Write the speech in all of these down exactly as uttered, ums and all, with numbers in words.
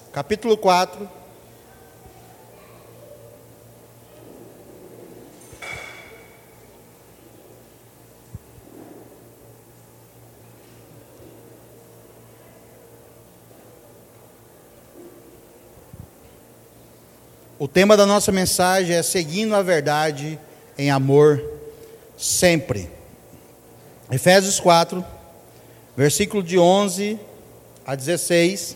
capítulo quatro. O tema da nossa mensagem é seguindo a verdade em amor sempre. Efésios quatro, versículo de onze a dezesseis.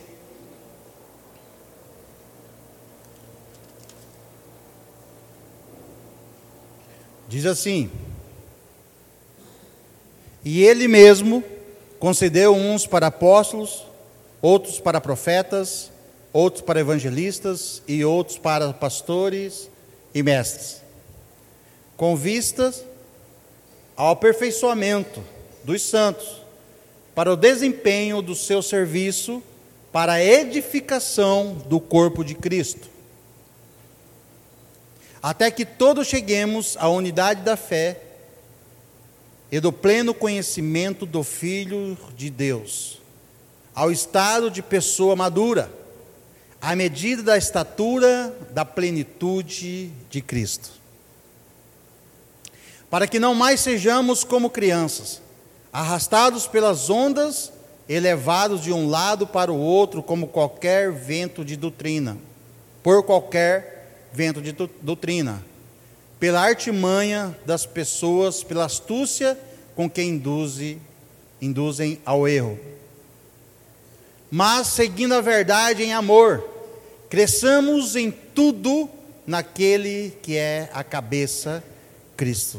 Diz assim: E ele mesmo concedeu uns para apóstolos, outros para profetas, outros para evangelistas e outros para pastores e mestres, com vistas ao aperfeiçoamento dos santos, para o desempenho do seu serviço, para a edificação do corpo de Cristo, até que todos cheguemos à unidade da fé e do pleno conhecimento do Filho de Deus, ao estado de pessoa madura, à medida da estatura da plenitude de Cristo, para que não mais sejamos como crianças, arrastados pelas ondas e levados de um lado para o outro, como qualquer vento de doutrina, por qualquer vento de doutrina, pela artimanha das pessoas, pela astúcia com que induzem, induzem ao erro. Mas, seguindo a verdade em amor, cresçamos em tudo naquele que é a cabeça, Cristo,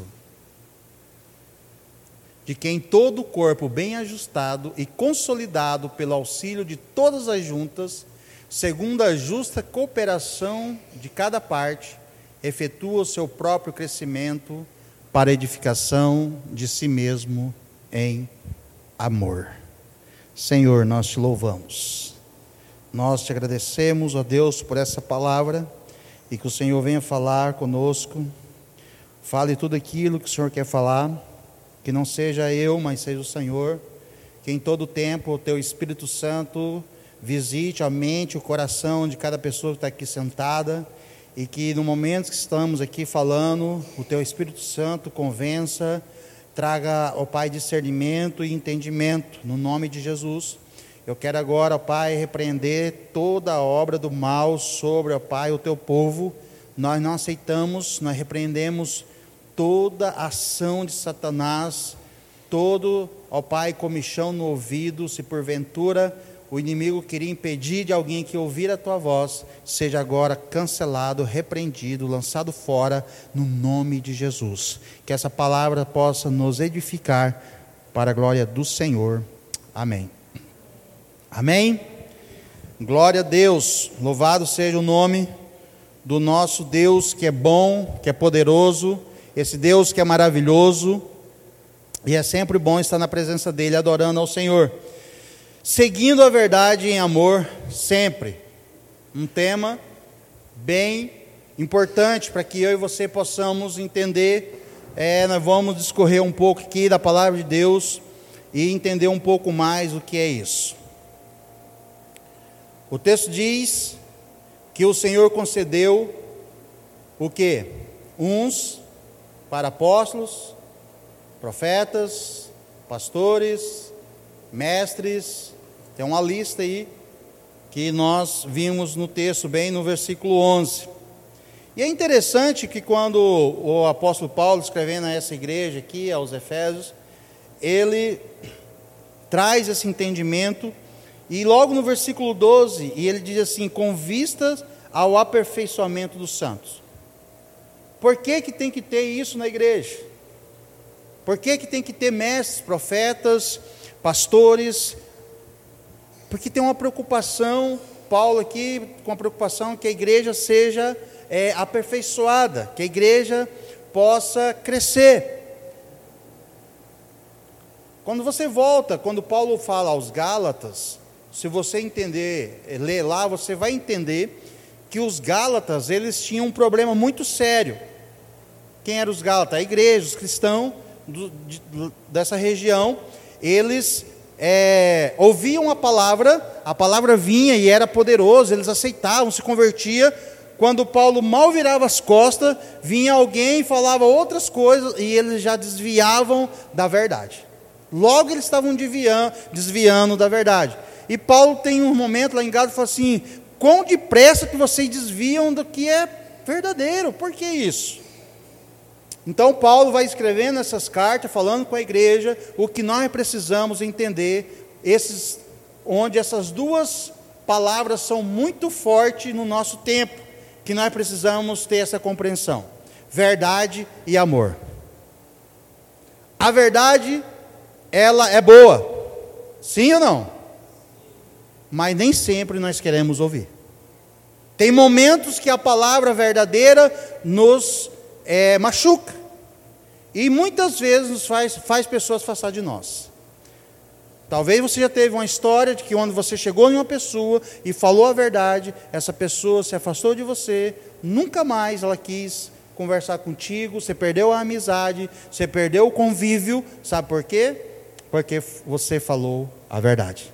de quem todo o corpo bem ajustado e consolidado pelo auxílio de todas as juntas, segundo a justa cooperação de cada parte, efetua o seu próprio crescimento para a edificação de si mesmo em amor. Senhor, nós te louvamos. Nós te agradecemos, ó Deus, por essa palavra, e que o Senhor venha falar conosco. Fale tudo aquilo que o Senhor quer falar, que não seja eu, mas seja o Senhor, que em todo tempo o teu Espírito Santo visite a mente, o coração de cada pessoa que está aqui sentada, e que no momento que estamos aqui falando, o teu Espírito Santo convença, traga, ó Pai, discernimento e entendimento, no nome de Jesus. Eu quero agora, ó Pai, repreender toda a obra do mal sobre, ó Pai, o teu povo. Nós não aceitamos, nós repreendemos toda ação de Satanás, todo, ó Pai, comichão no ouvido, se porventura o inimigo queria impedir de alguém que ouvir a tua voz, seja agora cancelado, repreendido, lançado fora, no nome de Jesus. Que essa palavra possa nos edificar para a glória do Senhor. Amém. Amém? Glória a Deus, louvado seja o nome do nosso Deus, que é bom, que é poderoso, esse Deus que é maravilhoso, e é sempre bom estar na presença dEle, adorando ao Senhor. Seguindo a verdade em amor sempre, um tema bem importante para que eu e você possamos entender. É, nós vamos discorrer um pouco aqui da palavra de Deus e entender um pouco mais o que é isso. O texto diz que o Senhor concedeu o quê? Uns para apóstolos, profetas, pastores, mestres. Tem uma lista aí que nós vimos no texto, bem no versículo onze. E é interessante que quando o apóstolo Paulo, escrevendo a essa igreja aqui, aos Efésios, ele traz esse entendimento, e logo no versículo doze, e ele diz assim: com vistas ao aperfeiçoamento dos santos. Por que que tem que ter isso na igreja? Por que que tem que ter mestres, profetas, pastores? Porque tem uma preocupação, Paulo aqui, com a preocupação que a igreja seja é, aperfeiçoada, que a igreja possa crescer. Quando você volta, quando Paulo fala aos Gálatas, se você entender, ler lá, você vai entender que os Gálatas, eles tinham um problema muito sério. Quem eram os Gálatas? A igreja, os cristãos do, de, dessa região, eles é, ouviam a palavra, a palavra vinha e era poderoso, eles aceitavam, se convertia. Quando Paulo mal virava as costas, vinha alguém e falava outras coisas e eles já desviavam da verdade. Logo eles estavam desviando, desviando da verdade. E Paulo tem um momento lá em Gálatas e fala assim: quão depressa que vocês desviam do que é verdadeiro, por que isso? Então Paulo vai escrevendo essas cartas, falando com a igreja, o que nós precisamos entender, esses, onde essas duas palavras são muito fortes no nosso tempo, que nós precisamos ter essa compreensão: verdade e amor. A verdade, ela é boa, sim ou não? Mas nem sempre nós queremos ouvir. Tem momentos que a palavra verdadeira nos é, machuca, e muitas vezes nos faz, faz pessoas afastar de nós. Talvez você já teve uma história de que quando você chegou em uma pessoa e falou a verdade, essa pessoa se afastou de você, nunca mais ela quis conversar contigo, você perdeu a amizade, você perdeu o convívio, sabe por quê? Porque você falou a verdade.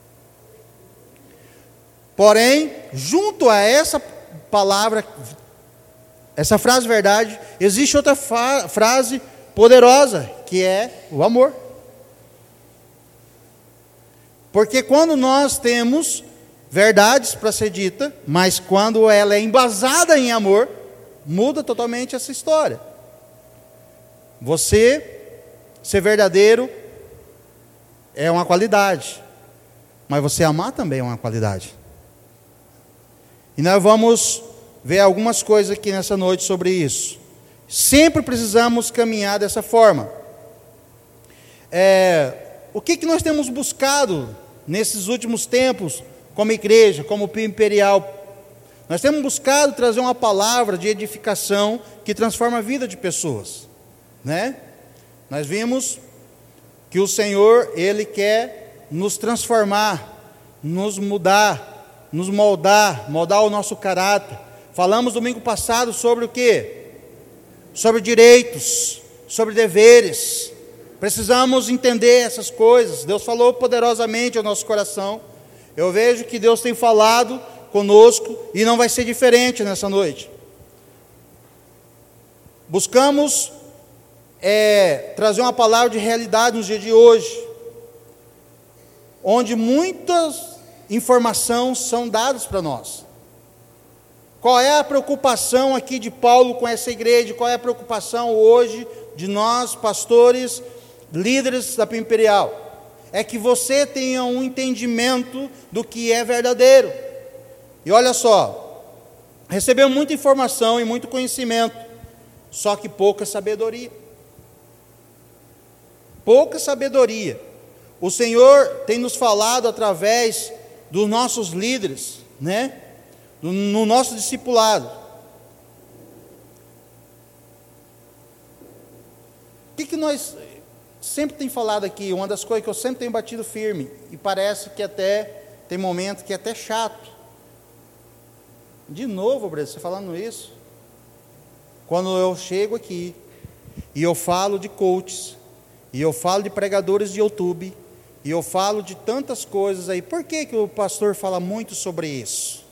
Porém, junto a essa palavra, essa frase verdade, existe outra fa- frase poderosa, que é o amor. Porque quando nós temos verdades para ser dita, mas quando ela é embasada em amor, muda totalmente essa história. Você ser verdadeiro é uma qualidade, mas você amar também é uma qualidade. E nós vamos ver algumas coisas aqui nessa noite sobre isso. Sempre precisamos caminhar dessa forma. É, o que, que nós temos buscado nesses últimos tempos, como igreja, como Pio Imperial? Nós temos buscado trazer uma palavra de edificação que transforma a vida de pessoas, né? Nós vimos que o Senhor, Ele quer nos transformar, nos mudar, nos moldar, moldar o nosso caráter. Falamos domingo passado sobre o quê? Sobre direitos, sobre deveres. Precisamos entender essas coisas. Deus falou poderosamente ao nosso coração. Eu vejo que Deus tem falado conosco e não vai ser diferente nessa noite. Buscamos é, trazer uma palavra de realidade nos dias de hoje, onde muitas informações são dadas para nós. Qual é a preocupação aqui de Paulo com essa igreja? Qual é a preocupação hoje de nós, pastores, líderes da Pio Imperial? É que você tenha um entendimento do que é verdadeiro. E olha só, recebeu muita informação e muito conhecimento, só que pouca sabedoria. Pouca sabedoria. O Senhor tem nos falado através dos nossos líderes, né? No nosso discipulado. O que, que nós sempre tem falado aqui? Uma das coisas que eu sempre tenho batido firme, e parece que até tem momentos que é até chato. De novo, Breno, você falando isso? Quando eu chego aqui e eu falo de coaches, e eu falo de pregadores de YouTube, e eu falo de tantas coisas aí, por que, que o pastor fala muito sobre isso?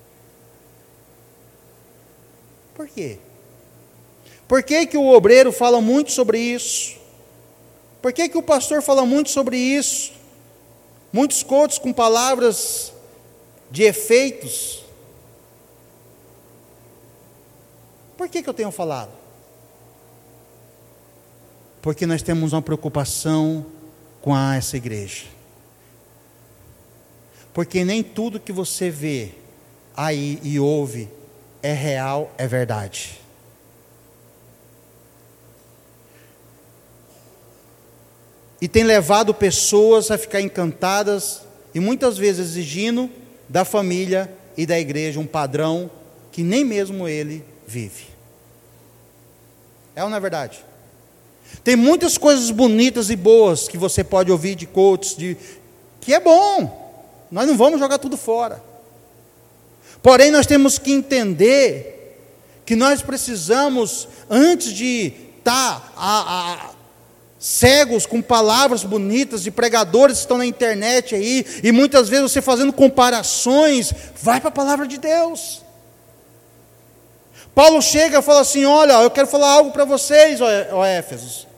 Por quê? Por que, que o obreiro fala muito sobre isso? Por que, que o pastor fala muito sobre isso? Muitos coaches com palavras de efeitos. Por que, que eu tenho falado? Porque nós temos uma preocupação com a, essa igreja. Porque nem tudo que você vê aí e ouve é real, é verdade. E tem levado pessoas a ficar encantadas e muitas vezes exigindo da família e da igreja um padrão que nem mesmo ele vive. É ou não é verdade? Tem muitas coisas bonitas e boas que você pode ouvir de coaches, de, que é bom. Nós não vamos jogar tudo fora. Porém, nós temos que entender que nós precisamos, antes de estar a, a, cegos com palavras bonitas de pregadores que estão na internet aí, e muitas vezes você fazendo comparações, vai para a palavra de Deus. Paulo chega e fala assim: olha, eu quero falar algo para vocês, ó, ó Éfesos.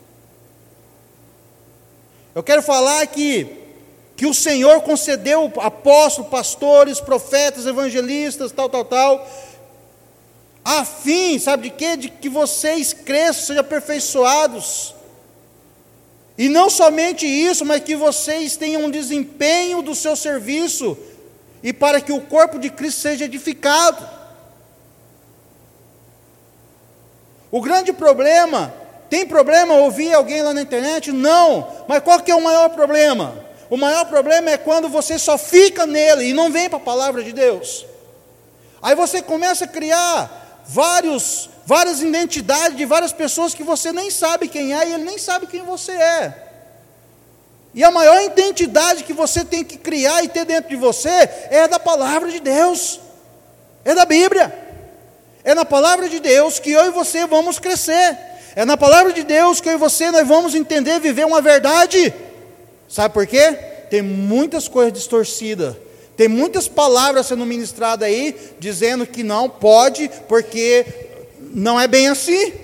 Eu quero falar que, que o Senhor concedeu apóstolos, pastores, profetas, evangelistas, tal, tal, tal, a fim, sabe de quê? De que vocês cresçam, sejam aperfeiçoados. E não somente isso, mas que vocês tenham um desempenho do seu serviço, e para que o corpo de Cristo seja edificado. O grande problema, tem problema ouvir alguém lá na internet? Não, mas qual que é o maior problema? O maior problema é quando você só fica nele e não vem para a palavra de Deus. Aí você começa a criar vários, várias identidades de várias pessoas que você nem sabe quem é e ele nem sabe quem você é. E a maior identidade que você tem que criar e ter dentro de você é da palavra de Deus, é da Bíblia. É na palavra de Deus que eu e você vamos crescer. É na palavra de Deus que eu e você nós vamos entender, viver uma verdade. Sabe por quê? Tem muitas coisas distorcidas. Tem muitas palavras sendo ministradas aí, dizendo que não pode, porque não é bem assim.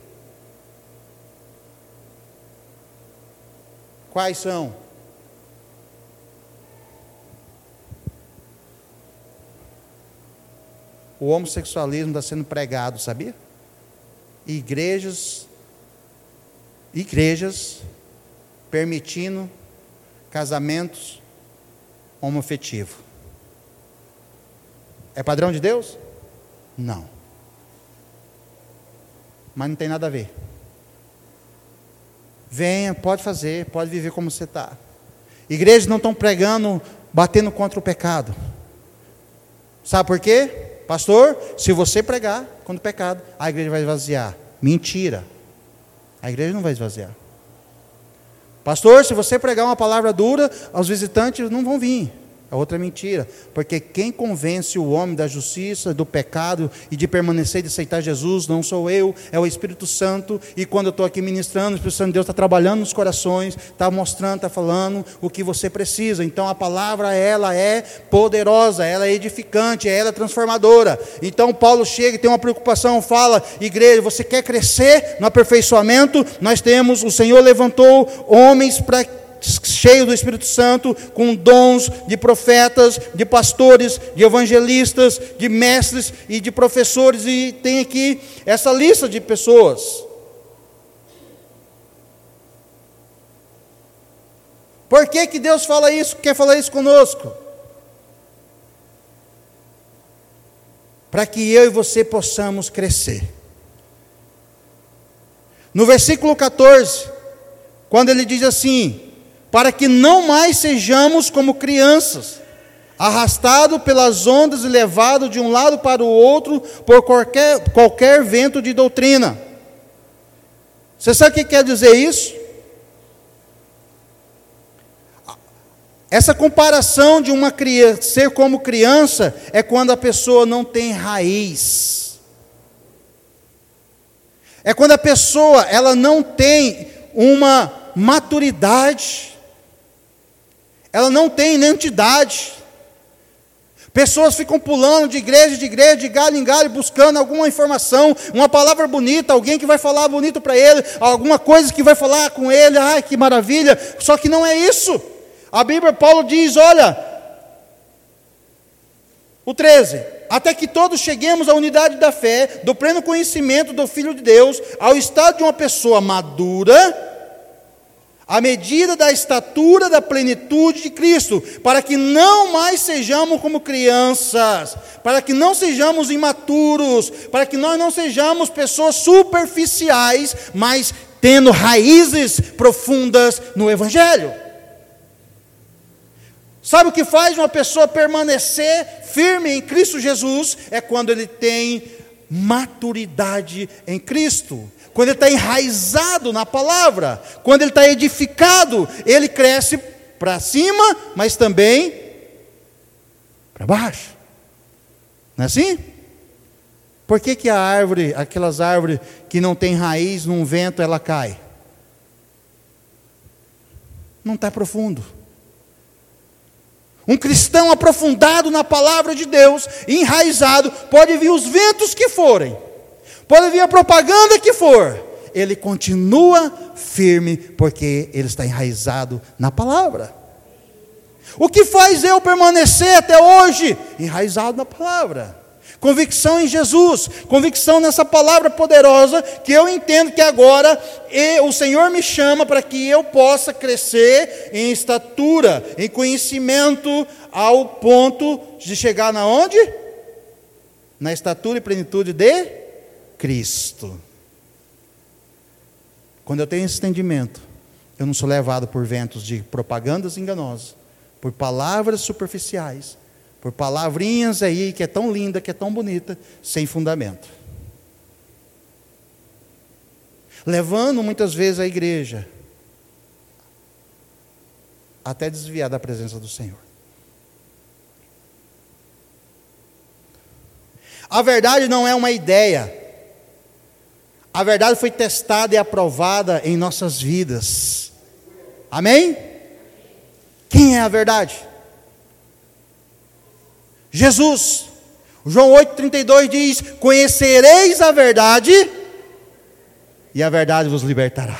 Quais são? O homossexualismo está sendo pregado, sabia? Igrejas, igrejas permitindo casamentos homoafetivos. É padrão de Deus? Não. Mas não tem nada a ver. Venha, pode fazer, pode viver como você está. Igrejas não estão pregando, batendo contra o pecado. Sabe por quê? Pastor, se você pregar contra o pecado, a igreja vai esvaziar. Mentira. A igreja não vai esvaziar. Pastor, se você pregar uma palavra dura, os visitantes não vão vir. É outra mentira. Porque quem convence o homem da justiça, do pecado e de permanecer e de aceitar Jesus, não sou eu, é o Espírito Santo. E quando eu estou aqui ministrando, o Espírito Santo de Deus está trabalhando nos corações, está mostrando, está falando o que você precisa. Então a palavra, ela é poderosa, ela é edificante, ela é transformadora. Então Paulo chega e tem uma preocupação, fala: igreja, você quer crescer no aperfeiçoamento? Nós temos, o Senhor levantou homens para cheio do Espírito Santo, com dons de profetas, de pastores, de evangelistas, de mestres e de professores, e tem aqui essa lista de pessoas. Por que que Deus fala isso, quer falar isso conosco? Para que eu e você possamos crescer. No versículo catorze, quando ele diz assim: para que não mais sejamos como crianças, arrastados pelas ondas e levados de um lado para o outro por qualquer, qualquer vento de doutrina. Você sabe o que quer dizer isso? Essa comparação de uma criança, ser como criança, é quando a pessoa não tem raiz. É quando a pessoa ela não tem uma maturidade. Ela não tem identidade. Pessoas ficam pulando de igreja de igreja, de galho em galho, buscando alguma informação, uma palavra bonita, alguém que vai falar bonito para ele, alguma coisa que vai falar com ele, ai que maravilha, só que não é isso. A Bíblia, Paulo diz, olha, o treze, até que todos cheguemos à unidade da fé, do pleno conhecimento do Filho de Deus, ao estado de uma pessoa madura, à medida da estatura da plenitude de Cristo, para que não mais sejamos como crianças, para que não sejamos imaturos, para que nós não sejamos pessoas superficiais, mas tendo raízes profundas no Evangelho. Sabe o que faz uma pessoa permanecer firme em Cristo Jesus? É quando ele tem maturidade em Cristo. Quando ele está enraizado na palavra, quando ele está edificado, ele cresce para cima, mas também para baixo. Não é assim? Por que que a árvore, aquelas árvores que não tem raiz, num vento ela cai? não está profundo. Um cristão aprofundado na palavra de Deus, enraizado, pode vir os ventos que forem, pode vir a propaganda que for, ele continua firme, porque ele está enraizado na palavra. O que faz eu permanecer até hoje? Enraizado na palavra. Convicção em Jesus, convicção nessa palavra poderosa, que eu entendo que agora o Senhor me chama para que eu possa crescer em estatura, em conhecimento, ao ponto de chegar na onde? Na estatura e plenitude de Cristo. Quando eu tenho esse entendimento, eu não sou levado por ventos de propagandas enganosas, por palavras superficiais, por palavrinhas aí que é tão linda, que é tão bonita, sem fundamento. Levando muitas vezes a igreja até desviar da presença do Senhor. A verdade não é uma ideia. A verdade foi testada e aprovada em nossas vidas. Amém? Quem é a verdade? Jesus. João oito, trinta e dois diz: conhecereis a verdade, e a verdade vos libertará.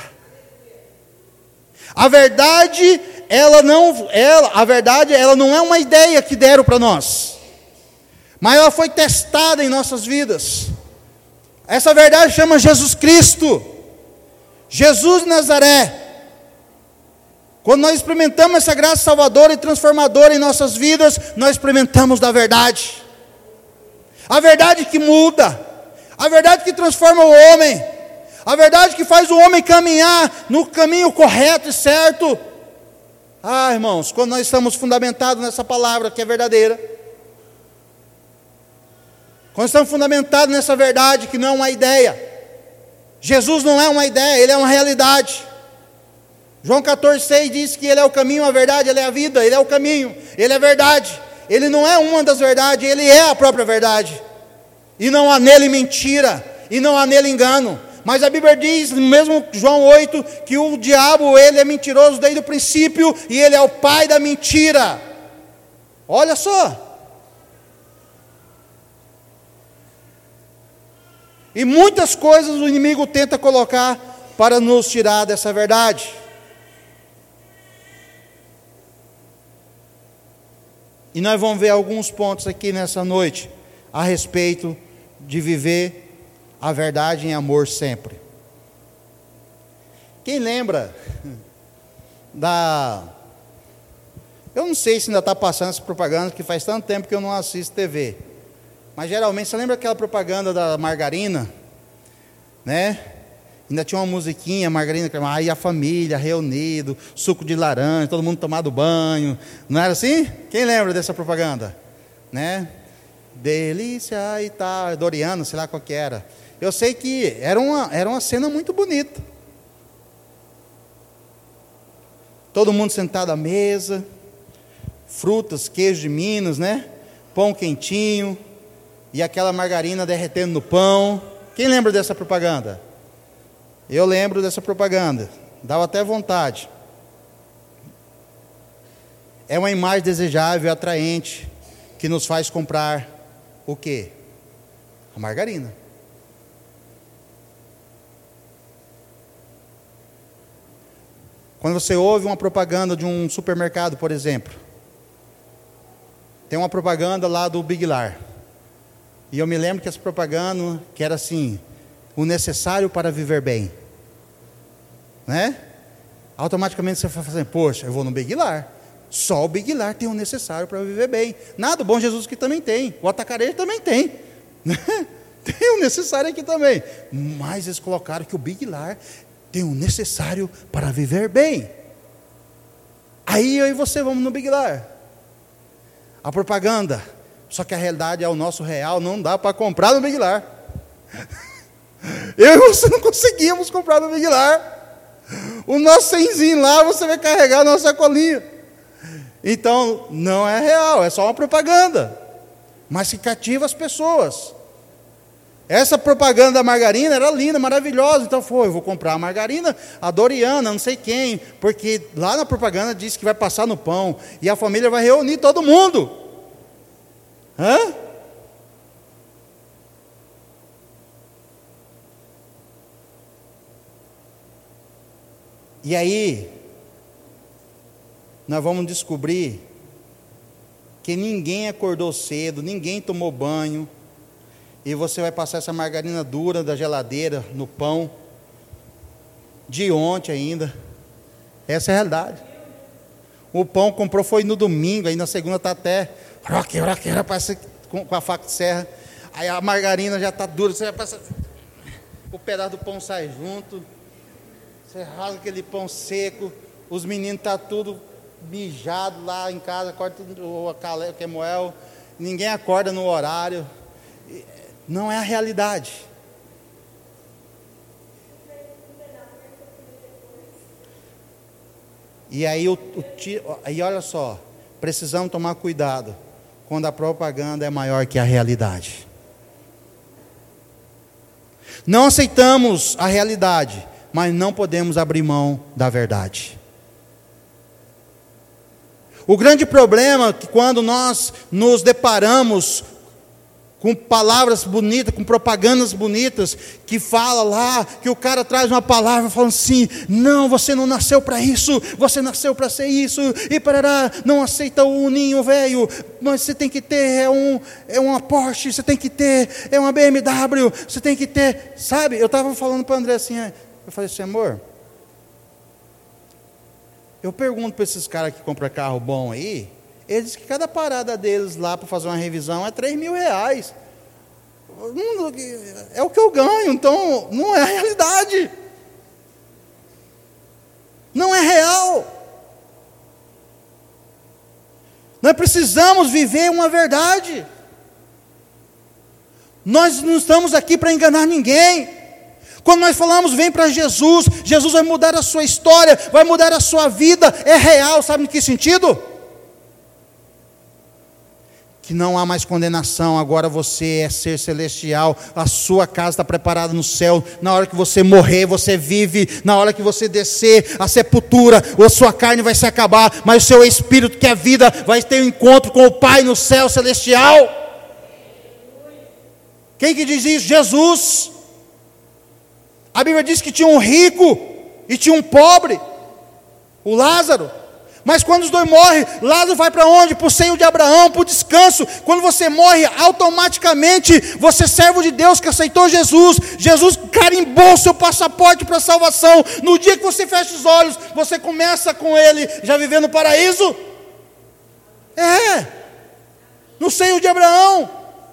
A verdade, ela não, ela, a verdade, ela não é uma ideia que deram para nós, mas ela foi testada em nossas vidas. Essa verdade chama Jesus Cristo, Jesus de Nazaré. Quando nós experimentamos essa graça salvadora e transformadora em nossas vidas, nós experimentamos da verdade. A verdade que muda, a verdade que transforma o homem, a verdade que faz o homem caminhar no caminho correto e certo. Ah, irmãos, quando nós estamos fundamentados nessa palavra que é verdadeira, quando estamos fundamentados nessa verdade que não é uma ideia, Jesus não é uma ideia, Ele é uma realidade. João catorze, seis diz que Ele é o caminho, a verdade, Ele é a vida, Ele é o caminho, Ele é a verdade. Ele não é uma das verdades, Ele é a própria verdade. E não há nele mentira, e não há nele engano. Mas a Bíblia diz, mesmo João oito, que o diabo, ele é mentiroso desde o princípio, e ele é o pai da mentira. Olha só. E muitas coisas o inimigo tenta colocar para nos tirar dessa verdade. E nós vamos ver alguns pontos aqui nessa noite, a respeito de viver a verdade em amor sempre. Quem lembra da... Eu não sei se ainda está passando essa propaganda, que faz tanto tempo que eu não assisto T V. Mas geralmente, você lembra aquela propaganda da margarina? Né? Ainda tinha uma musiquinha, margarina, aí a família reunido, suco de laranja, todo mundo tomando banho. Não era assim? Quem lembra dessa propaganda? Né? Delícia e tal, Doriano, sei lá qual que era. Eu sei que era uma, era uma cena muito bonita. Todo mundo sentado à mesa, frutas, queijo de Minas, né? Pão quentinho, e aquela margarina derretendo no pão. Quem lembra dessa propaganda? Eu lembro dessa propaganda, dava até vontade. É uma imagem desejável e atraente, que nos faz comprar o quê? A margarina. Quando você ouve uma propaganda de um supermercado, por exemplo, tem uma propaganda lá do Big Lar, e eu me lembro que essa propaganda, que era assim: o necessário para viver bem, né? Automaticamente você vai fazer, poxa, eu vou no Big Lar, só o Big Lar tem o necessário para viver bem. Nada, o Bom Jesus que também tem, o Atacarejo também tem, né? Tem o necessário aqui também, mas eles colocaram que o Big Lar tem o necessário para viver bem. Aí eu e você vamos no Big Lar, a propaganda, só que a realidade é o nosso real, não dá para comprar no Big Lar. Eu e você não conseguimos comprar no Big Lar. O nosso cenzinho lá, você vai carregar a nossa sacolinha. Então, não é real, é só uma propaganda, mas que cativa as pessoas. Essa propaganda da margarina era linda, maravilhosa. Então foi, eu vou comprar a margarina, a Doriana, não sei quem, porque lá na propaganda diz que vai passar no pão e a família vai reunir todo mundo. Hã? E aí, nós vamos descobrir que ninguém acordou cedo, ninguém tomou banho, e você vai passar essa margarina dura da geladeira no pão, de ontem ainda. Essa é a realidade. O pão comprou foi no domingo, aí na segunda está até roque, roque, parece com, com a faca de serra. Aí a margarina já está dura, você já passa, o pedaço do pão sai junto. Você rasga aquele pão seco, os meninos estão tá tudo mijado lá em casa, acorda tudo, o Kemuel, ninguém acorda no horário. Não é a realidade. E aí, o, o, aí olha só, precisamos tomar cuidado quando a propaganda é maior que a realidade. Não aceitamos a realidade, mas não podemos abrir mão da verdade. O grande problema é que quando nós nos deparamos com palavras bonitas, com propagandas bonitas, que fala lá, que o cara traz uma palavra falando assim, não, você não nasceu para isso, você nasceu para ser isso, e parará, não aceita o ninho velho, mas você tem que ter, é, um, é uma Porsche, você tem que ter, é uma B M W, você tem que ter, sabe, eu estava falando para o André assim, eu falei assim, amor, eu pergunto para esses caras que compram carro bom aí, eles dizem que cada parada deles lá para fazer uma revisão é três mil reais. É o que eu ganho, então não é a realidade. Não é real. Nós precisamos viver uma verdade. Nós não estamos aqui para enganar ninguém. Quando nós falamos, vem para Jesus, Jesus vai mudar a sua história, vai mudar a sua vida, é real, sabe em que sentido? Que não há mais condenação, agora você é ser celestial, a sua casa está preparada no céu, na hora que você morrer, você vive, na hora que você descer a sepultura, a sua carne vai se acabar, mas o seu espírito, que é vida, vai ter um encontro com o Pai no céu celestial. Quem que diz isso? Jesus. A Bíblia diz que tinha um rico e tinha um pobre, o Lázaro. Mas quando os dois morrem, Lázaro vai para onde? Para o seio de Abraão, para o descanso. Quando você morre, automaticamente, você é servo de Deus que aceitou Jesus. Jesus carimbou o seu passaporte para a salvação. No dia que você fecha os olhos, você começa com Ele, já vivendo no paraíso. É, no seio de Abraão.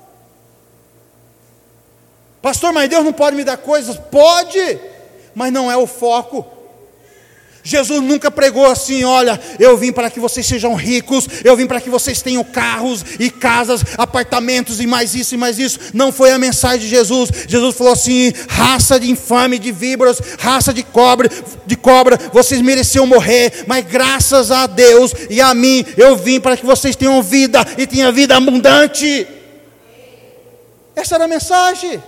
Pastor, mas Deus não pode me dar coisas? Pode, mas não é o foco. Jesus nunca pregou assim, olha, eu vim para que vocês sejam ricos, eu vim para que vocês tenham carros e casas, apartamentos e mais isso e mais isso. Não foi a mensagem de Jesus. Jesus falou assim, raça de infame, de víboras, raça de cobra, de cobra, vocês mereciam morrer, mas graças a Deus e a mim, eu vim para que vocês tenham vida e tenham vida abundante. Essa era a mensagem.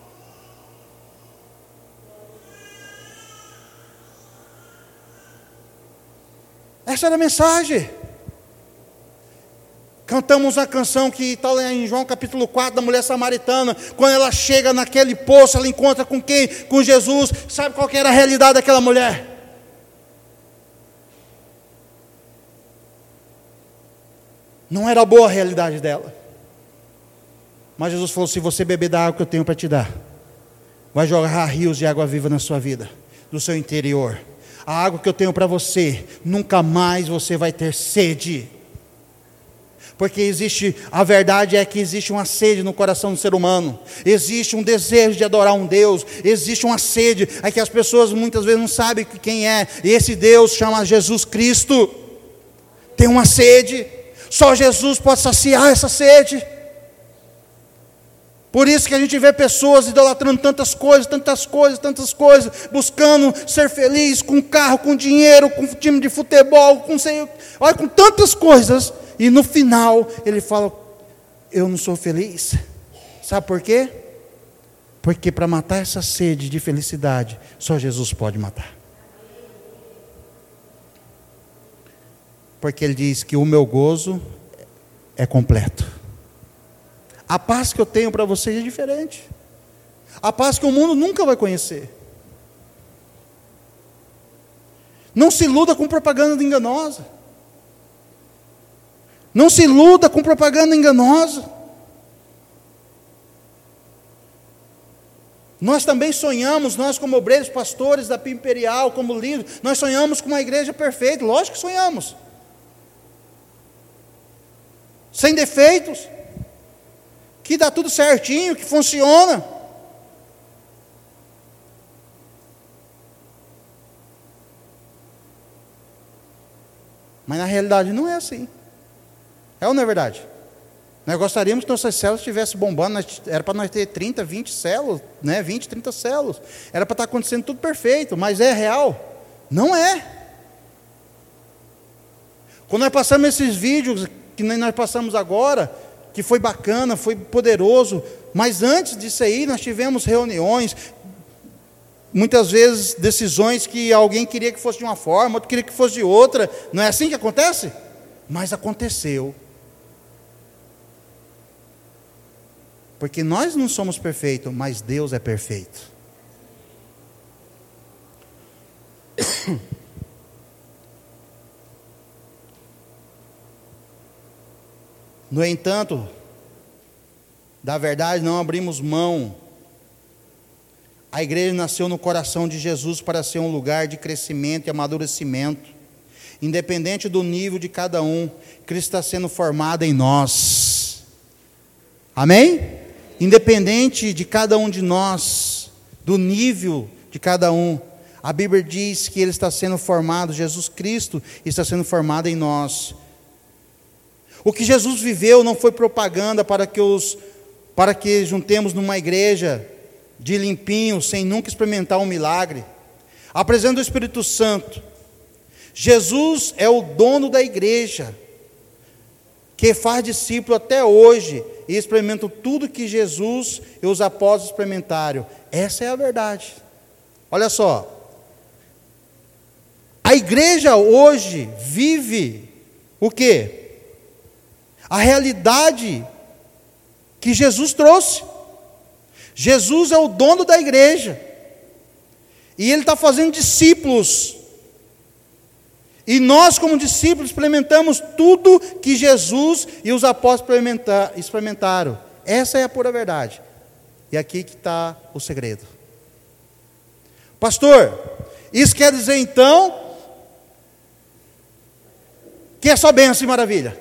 Essa era a mensagem. Cantamos a canção que está lá em João capítulo quatro, da mulher samaritana. Quando ela chega naquele poço, ela encontra com quem? Com Jesus. Sabe qual que era a realidade daquela mulher? Não era boa a realidade dela. Mas Jesus falou, se você beber da água que eu tenho para te dar, vai jogar rios de água viva na sua vida, no seu interior. A água que eu tenho para você, nunca mais você vai ter sede. Porque existe, a verdade é que existe uma sede no coração do ser humano. Existe um desejo de adorar um Deus. Existe uma sede, é que as pessoas muitas vezes não sabem quem é. E esse Deus chama Jesus Cristo. Tem uma sede. Só Jesus pode saciar essa sede. Por isso que a gente vê pessoas idolatrando tantas coisas, tantas coisas, tantas coisas, buscando ser feliz com carro, com dinheiro, com time de futebol, com, sei, olha, com tantas coisas, e no final ele fala, eu não sou feliz. Sabe por quê? Porque para matar essa sede de felicidade, só Jesus pode matar. Porque Ele diz que o meu gozo é completo. A paz que eu tenho para vocês é diferente. A paz que o mundo nunca vai conhecer. Não se iluda com propaganda enganosa. Não se iluda com propaganda enganosa. Nós também sonhamos, nós como obreiros, pastores da P I B Imperial, como líderes, nós sonhamos com uma igreja perfeita, lógico que sonhamos. Sem defeitos, que dá tudo certinho, que funciona. Mas na realidade não é assim. É ou não é verdade? Nós gostaríamos que nossas células estivessem bombando, nós, era para nós ter trinta, vinte células, né? vinte, trinta células. Era para estar acontecendo tudo perfeito, mas é real? Não é. Quando nós passamos esses vídeos que nós passamos agora, que foi bacana, foi poderoso, mas antes disso aí nós tivemos reuniões, muitas vezes decisões que alguém queria que fosse de uma forma, outro queria que fosse de outra. Não é assim que acontece? Mas aconteceu. Porque nós não somos perfeitos, mas Deus é perfeito. No entanto, da verdade não abrimos mão. A igreja nasceu no coração de Jesus para ser um lugar de crescimento e amadurecimento. Independente do nível de cada um, Cristo está sendo formado em nós. Amém? Independente de cada um de nós, do nível de cada um, a Bíblia diz que Ele está sendo formado, Jesus Cristo está sendo formado em nós. O que Jesus viveu não foi propaganda para que, os, para que juntemos numa igreja de limpinho, sem nunca experimentar um milagre. A presença do Espírito Santo. Jesus é o dono da igreja, que faz discípulo até hoje, e experimentam tudo que Jesus e os apóstolos experimentaram. Essa é a verdade. Olha só. A igreja hoje vive o quê? A realidade que Jesus trouxe. Jesus é o dono da igreja. E Ele está fazendo discípulos. E nós, como discípulos, experimentamos tudo que Jesus e os apóstolos experimentaram. Essa é a pura verdade. E aqui que está o segredo. Pastor, isso quer dizer então que é só bênção e maravilha?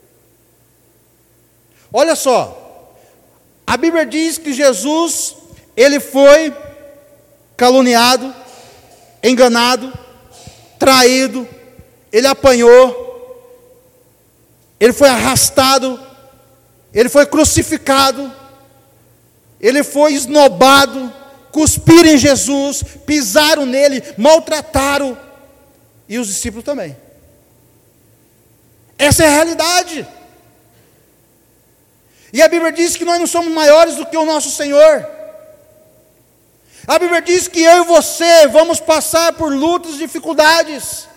Olha só, a Bíblia diz que Jesus, Ele foi caluniado, enganado, traído, Ele apanhou, Ele foi arrastado, Ele foi crucificado, Ele foi esnobado, cuspiram em Jesus, pisaram nele, maltrataram, e os discípulos também. Essa é a realidade. E a Bíblia diz que nós não somos maiores do que o nosso Senhor. A Bíblia diz que eu e você vamos passar por lutas e dificuldades.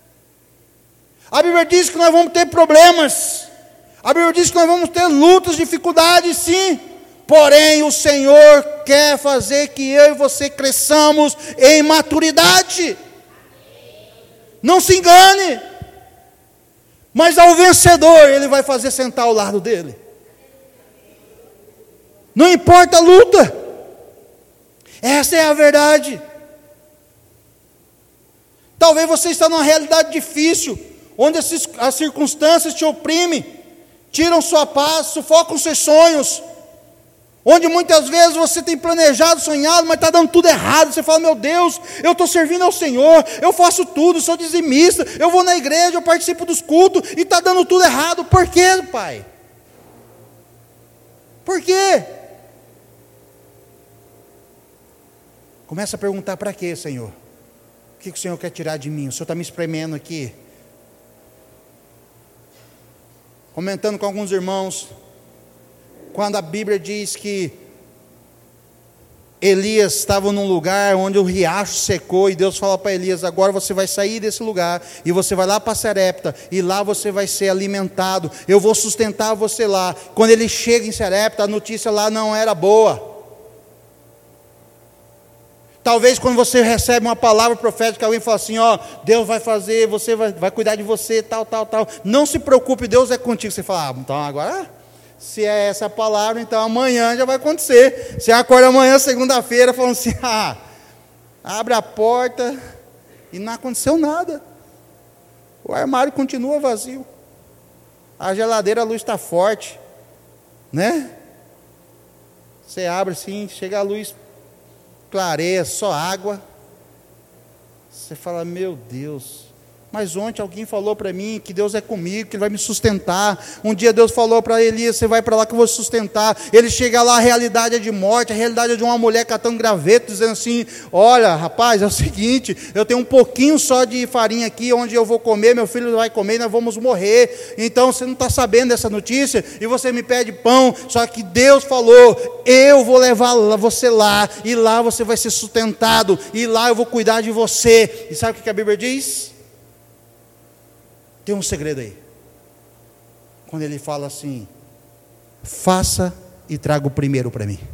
A Bíblia diz que nós vamos ter problemas. A Bíblia diz que nós vamos ter lutas, dificuldades, sim. Porém, o Senhor quer fazer que eu e você cresçamos em maturidade. Não se engane. Mas ao vencedor, Ele vai fazer sentar ao lado dele. Não importa a luta. Essa é a verdade. Talvez você está numa realidade difícil, onde as circunstâncias te oprimem, tiram sua paz, sufocam seus sonhos, onde muitas vezes você tem planejado, sonhado, mas está dando tudo errado. Você fala: meu Deus, eu estou servindo ao Senhor, eu faço tudo, sou dizimista, eu vou na igreja, eu participo dos cultos, e está dando tudo errado. Por quê, Pai? Por quê? Começa a perguntar: para quê, Senhor? O que o Senhor quer tirar de mim? O Senhor está me espremendo aqui. Comentando com alguns irmãos, quando a Bíblia diz que Elias estava num lugar onde o riacho secou, e Deus falou para Elias: agora você vai sair desse lugar, e você vai lá para Sarepta, e lá você vai ser alimentado, eu vou sustentar você lá. Quando ele chega em Sarepta, a notícia lá não era boa. Talvez quando você recebe uma palavra profética, alguém fala assim: ó, Deus vai fazer, você vai, vai cuidar de você, tal, tal, tal, não se preocupe, Deus é contigo. Você fala: ah, então agora... se é essa a palavra, então amanhã já vai acontecer. Você acorda amanhã, segunda-feira, falando assim: ah, abre a porta, e não aconteceu nada. O armário continua vazio. A geladeira, a luz está forte, né? Você abre assim, chega a luz, clareia, só água. Você fala: meu Deus. Mas ontem alguém falou para mim que Deus é comigo, que Ele vai me sustentar. Um dia Deus falou para Elias: você vai para lá que eu vou te sustentar. Ele chega lá, a realidade é de morte, a realidade é de uma mulher catando graveto, dizendo assim: olha, rapaz, é o seguinte, eu tenho um pouquinho só de farinha aqui, onde eu vou comer, meu filho vai comer, e nós vamos morrer. Então você não está sabendo dessa notícia, e você me pede pão. Só que Deus falou: eu vou levar você lá, e lá você vai ser sustentado, e lá eu vou cuidar de você. E sabe o que a Bíblia diz? Tem um segredo aí. Quando ele fala assim: faça e traga o primeiro para mim.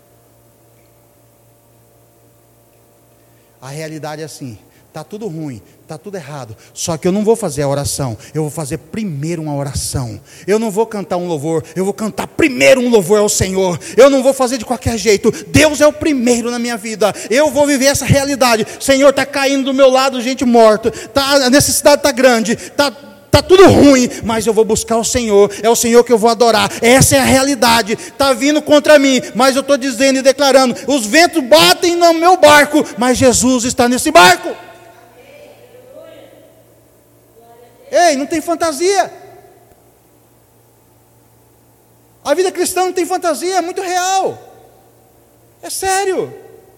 A realidade é assim: está tudo ruim, está tudo errado, só que eu não vou fazer a oração, eu vou fazer primeiro uma oração. Eu não vou cantar um louvor, eu vou cantar primeiro um louvor ao Senhor. Eu não vou fazer de qualquer jeito, Deus é o primeiro na minha vida. Eu vou viver essa realidade. Senhor, está caindo do meu lado gente morta, tá, a necessidade está grande, está tá tudo ruim, mas eu vou buscar o Senhor, é o Senhor que eu vou adorar. Essa é a realidade. Está vindo contra mim, mas eu estou dizendo e declarando: os ventos batem no meu barco, mas Jesus está nesse barco. Ei, não tem fantasia. A vida cristã não tem fantasia, é muito real. É sério.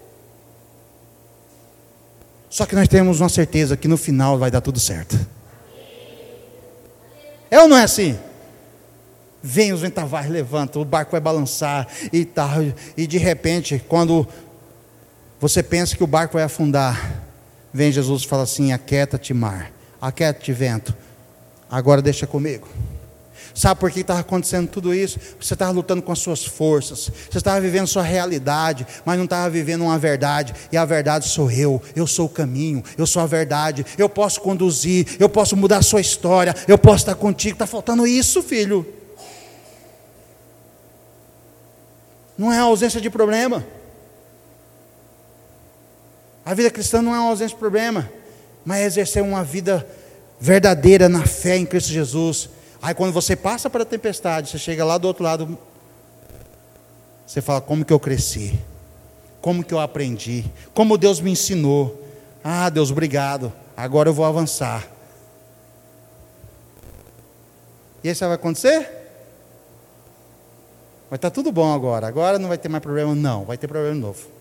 Só que nós temos uma certeza que no final vai dar tudo certo. É ou não é assim? Vem os vendavais, levanta, o barco vai balançar e tal, e de repente, quando você pensa que o barco vai afundar, vem Jesus e fala assim: aquieta-te mar, aquieta-te vento, agora deixa comigo. Sabe por que estava acontecendo tudo isso? Você estava lutando com as suas forças, você estava vivendo sua realidade, mas não estava vivendo uma verdade. E a verdade sou eu, eu sou o caminho, eu sou a verdade, eu posso conduzir, eu posso mudar a sua história, eu posso estar contigo. Está faltando isso, filho. Não é a ausência de problema. A vida cristã não é uma ausência de problema, mas é exercer uma vida verdadeira na fé em Cristo Jesus. Aí quando você passa para a tempestade, você chega lá do outro lado, você fala: como que eu cresci? Como que eu aprendi? Como Deus me ensinou? Ah, Deus, obrigado, agora eu vou avançar. E aí, sabe o que vai acontecer? Vai estar tudo bom agora, agora não vai ter mais problema. Não, vai ter problema novo.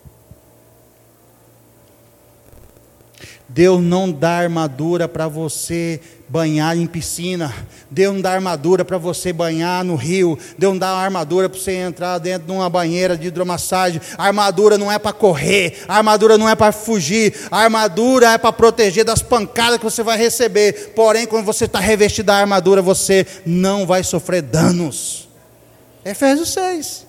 Deus não dá armadura para você banhar em piscina. Deus não dá armadura para você banhar no rio. Deus não dá armadura para você entrar dentro de uma banheira de hidromassagem. A armadura não é para correr. A armadura não é para fugir. A armadura é para proteger das pancadas que você vai receber. Porém, quando você está revestido da armadura, você não vai sofrer danos. Efésios seis.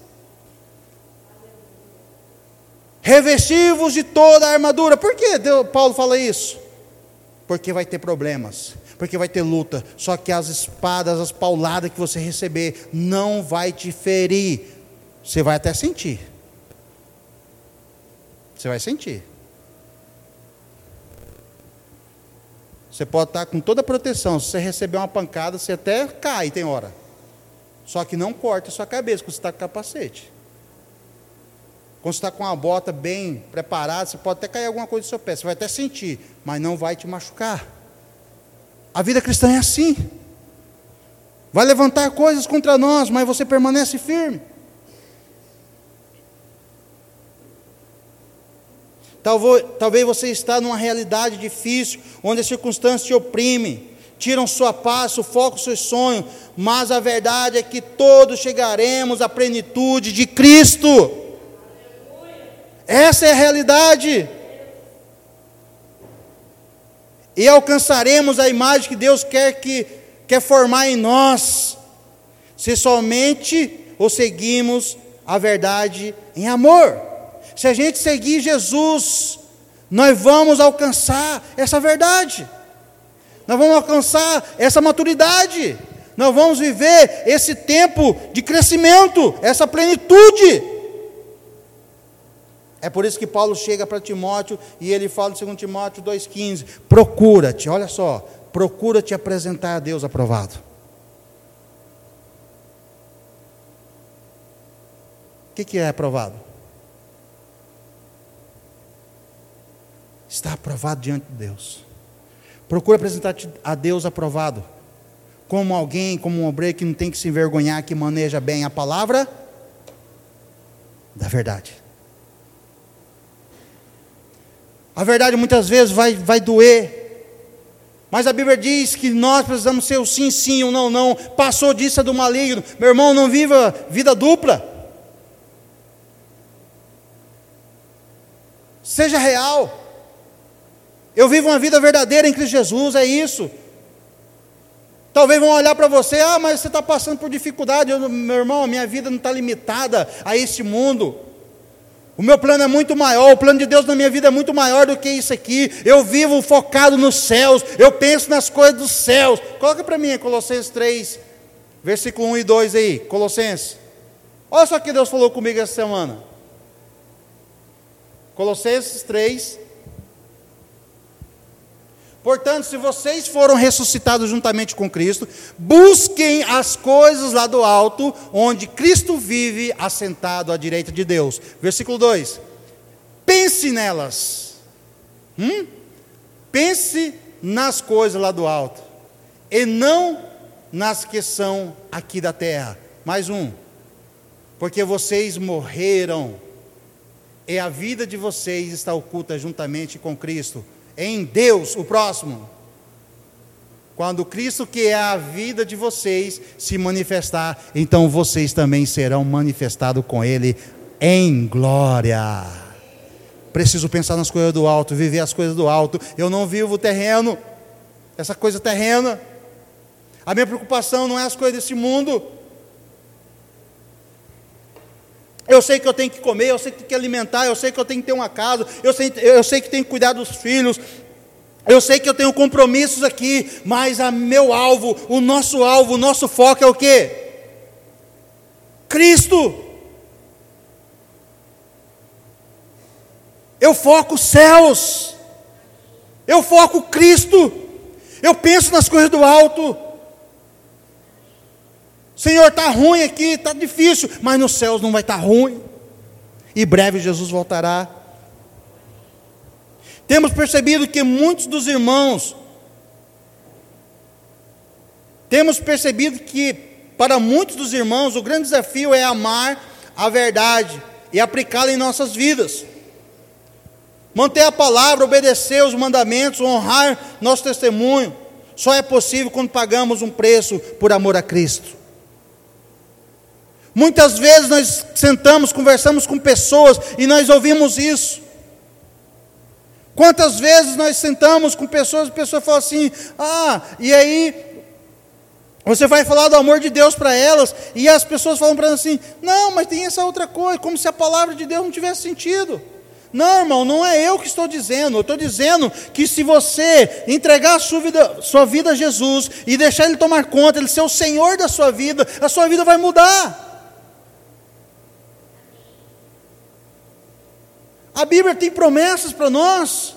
Revesti-vos de toda a armadura. Por que Deus, Paulo fala isso? Porque vai ter problemas, porque vai ter luta. Só que as espadas, as pauladas que você receber, não vai te ferir. Você vai até sentir. Você vai sentir. Você pode estar com toda a proteção. Se você receber uma pancada, você até cai, tem hora. Só que não corta a sua cabeça, quando você está com capacete. Quando você está com uma bota bem preparada, você pode até cair alguma coisa do seu pé, você vai até sentir, mas não vai te machucar. A vida cristã é assim. Vai levantar coisas contra nós, mas você permanece firme. Talvez, talvez você está numa realidade difícil, onde as circunstâncias te oprimem, tiram sua paz, sufocam seus sonhos, mas a verdade é que todos chegaremos à plenitude de Cristo. Essa é a realidade. E alcançaremos a imagem que Deus quer, que, quer formar em nós, se somente o seguimos a verdade em amor. Se a gente seguir Jesus, nós vamos alcançar essa verdade. Nós vamos alcançar essa maturidade. Nós vamos viver esse tempo de crescimento, essa plenitude. É por isso que Paulo chega para Timóteo e ele fala em dois Timóteo dois quinze, procura-te, olha só, procura-te apresentar a Deus aprovado. O que, que é aprovado? Está aprovado diante de Deus. Procura apresentar-te a Deus aprovado, como alguém, como um obreiro que não tem que se envergonhar, que maneja bem a palavra da verdade. A verdade muitas vezes vai, vai doer, mas a Bíblia diz que nós precisamos ser o sim, sim, o não, não. Passou disso é do maligno. Meu irmão, não viva vida dupla. Seja real. Eu vivo uma vida verdadeira em Cristo Jesus, é isso. Talvez vão olhar para você, ah, mas você está passando por dificuldade. Eu, meu irmão, a minha vida não está limitada a este mundo. O meu plano é muito maior, o plano de Deus na minha vida é muito maior do que isso aqui. Eu vivo focado nos céus, eu penso nas coisas dos céus. Coloca para mim Colossenses três, versículo um e dois aí, Colossenses. Olha só o que Deus falou comigo essa semana. Colossenses três. Portanto, se vocês foram ressuscitados juntamente com Cristo, busquem as coisas lá do alto, onde Cristo vive assentado à direita de Deus. Versículo dois. Pense nelas. Hum? Pense nas coisas lá do alto, e não nas que são aqui da terra. Mais um. Porque vocês morreram, e a vida de vocês está oculta juntamente com Cristo em Deus. O próximo. Quando Cristo, que é a vida de vocês, se manifestar, então vocês também serão manifestados com Ele em glória. Preciso pensar nas coisas do alto, viver as coisas do alto. Eu não vivo o terreno, essa coisa terrena. A minha preocupação não é as coisas desse mundo. Eu sei que eu tenho que comer, eu sei que tenho que alimentar, eu sei que eu tenho que ter uma casa, eu sei, eu sei que tenho que cuidar dos filhos, eu sei que eu tenho compromissos aqui, mas a meu alvo, o nosso alvo, o nosso foco é o quê? Cristo. Eu foco os céus, eu foco Cristo, eu penso nas coisas do alto. Senhor, está ruim aqui, está difícil, mas nos céus não vai estar ruim. E breve Jesus voltará. Temos percebido que muitos dos irmãos, temos percebido que para muitos dos irmãos o grande desafio é amar a verdade e aplicá-la em nossas vidas. Manter a palavra, obedecer os mandamentos, honrar nosso testemunho, só é possível quando pagamos um preço por amor a Cristo. Muitas vezes nós sentamos, conversamos com pessoas e nós ouvimos isso. Quantas vezes nós sentamos com pessoas e a pessoa fala assim, ah, e aí você vai falar do amor de Deus para elas, e as pessoas falam para elas assim, não, mas tem essa outra coisa, como se a palavra de Deus não tivesse sentido. Não, irmão, não é eu que estou dizendo, eu estou dizendo que se você entregar a sua vida, sua vida a Jesus, e deixar Ele tomar conta, Ele ser o Senhor da sua vida, a sua vida vai mudar. A Bíblia tem promessas para nós.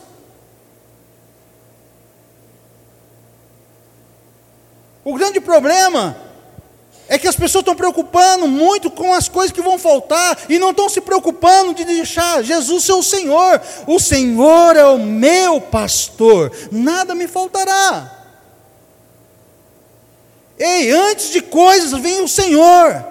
O grande problema é que as pessoas estão preocupando muito com as coisas que vão faltar e não estão se preocupando de deixar Jesus ser o Senhor. O Senhor é o meu pastor, nada me faltará. Ei, antes de coisas vem o Senhor.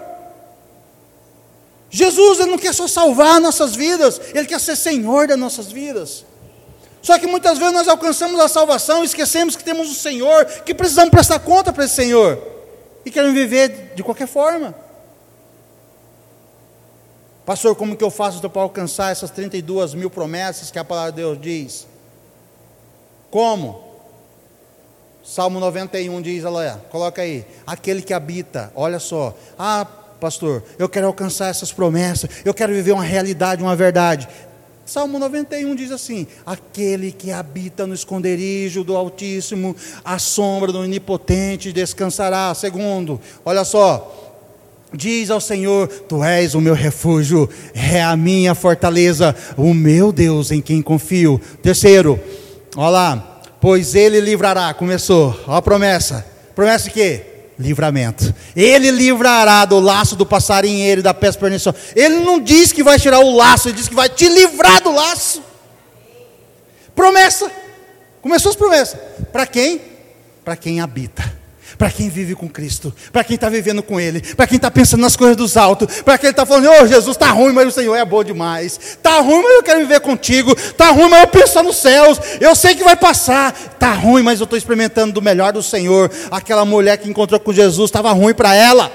Jesus, Ele não quer só salvar nossas vidas, Ele quer ser Senhor das nossas vidas. Só que muitas vezes nós alcançamos a salvação e esquecemos que temos um Senhor, que precisamos prestar conta para esse Senhor, e queremos viver de qualquer forma. Pastor, como que eu faço para alcançar essas trinta e duas mil promessas que a palavra de Deus diz? Como? Salmo noventa e um diz, olha, coloca aí, aquele que habita, olha só, ah, pastor, eu quero alcançar essas promessas, eu quero viver uma realidade, uma verdade. Salmo noventa e um diz assim, aquele que habita no esconderijo do Altíssimo, à sombra do Onipotente descansará. Segundo, olha só, diz ao Senhor, tu és o meu refúgio, é a minha fortaleza, o meu Deus em quem confio. Terceiro, olha lá, pois ele livrará, começou, olha a promessa, promessa de quê? Livramento. Ele livrará do laço do passarinheiro e da peste perniciosa. Ele não diz que vai tirar o laço, ele diz que vai te livrar do laço. Promessa. Começou as promessas. Para quem? Para quem habita. Para quem vive com Cristo, para quem está vivendo com Ele, para quem está pensando nas coisas dos altos, para quem está falando, ô oh, Jesus, está ruim, mas o Senhor é bom demais, está ruim, mas eu quero viver contigo, está ruim, mas eu penso nos céus, eu sei que vai passar, está ruim, mas eu estou experimentando do melhor do Senhor. Aquela mulher que encontrou com Jesus, estava ruim para ela,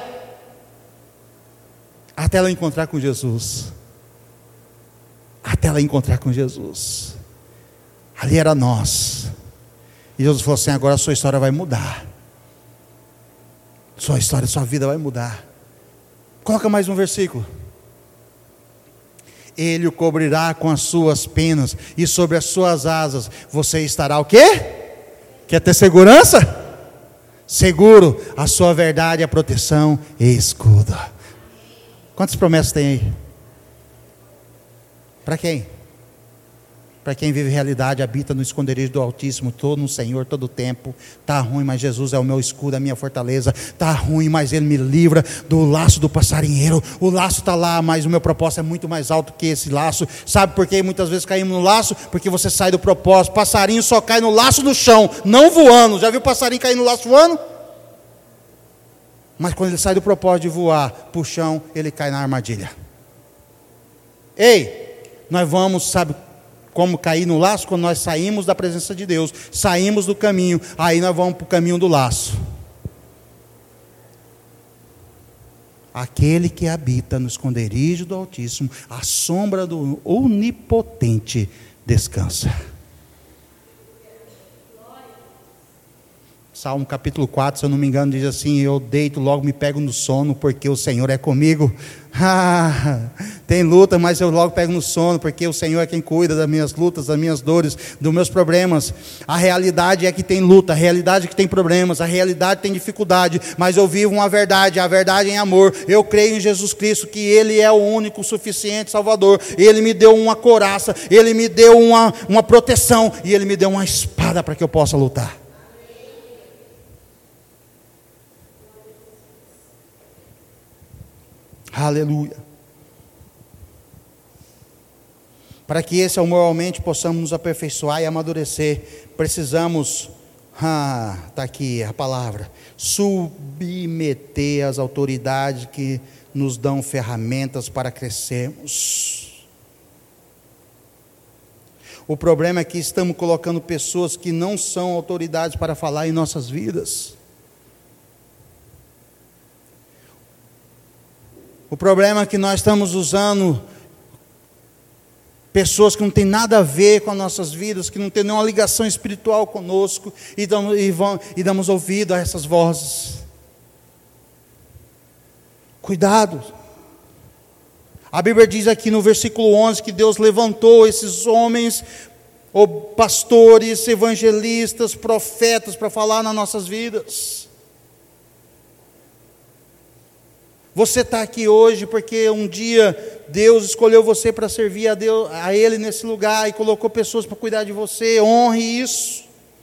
até ela encontrar com Jesus, até ela encontrar com Jesus, ali era nós, e Jesus falou assim, agora a sua história vai mudar, sua história, sua vida vai mudar. Coloca mais um versículo. Ele o cobrirá com as suas penas, e sobre as suas asas você estará o quê? Quer ter segurança? Seguro, a sua verdade é proteção e escudo. Quantas promessas tem aí? Para quem? Para quem vive realidade, habita no esconderijo do Altíssimo, estou no Senhor todo o tempo. Está ruim, mas Jesus é o meu escudo, a minha fortaleza. Está ruim, mas Ele me livra do laço do passarinheiro. O laço está lá, mas o meu propósito é muito mais alto que esse laço. Sabe por que muitas vezes caímos no laço? Porque você sai do propósito. Passarinho só cai no laço no chão, não voando. Já viu passarinho cair no laço voando? Mas quando ele sai do propósito de voar para o chão, ele cai na armadilha. Ei, nós vamos, sabe como cair no laço? Quando nós saímos da presença de Deus, saímos do caminho, aí nós vamos para o caminho do laço. Aquele que habita no esconderijo do Altíssimo, à sombra do Onipotente descansa. Salmo capítulo quatro, se eu não me engano, diz assim, eu deito, logo me pego no sono, porque o Senhor é comigo. Ah, tem luta, mas eu logo pego no sono, porque o Senhor é quem cuida das minhas lutas, das minhas dores, dos meus problemas. A realidade é que tem luta, a realidade é que tem problemas, a realidade tem dificuldade, mas eu vivo uma verdade, a verdade em amor. Eu creio em Jesus Cristo, que Ele é o único, suficiente Salvador. Ele me deu uma couraça, Ele me deu uma, uma proteção, e Ele me deu uma espada para que eu possa lutar. Aleluia. Para que esse amoralmente possamos nos aperfeiçoar e amadurecer, precisamos, ah, está aqui a palavra, submeter as autoridades que nos dão ferramentas para crescermos. O problema é que estamos colocando pessoas que não são autoridades para falar em nossas vidas. O problema é que nós estamos usando pessoas que não têm nada a ver com as nossas vidas, que não têm nenhuma ligação espiritual conosco, e damos, e vão, e damos ouvido a essas vozes. Cuidado. A Bíblia diz aqui no versículo onze que Deus levantou esses homens, ou pastores, evangelistas, profetas, para falar nas nossas vidas. Você está aqui hoje porque um dia Deus escolheu você para servir a, Deus, a Ele nesse lugar e colocou pessoas para cuidar de você. Honre isso.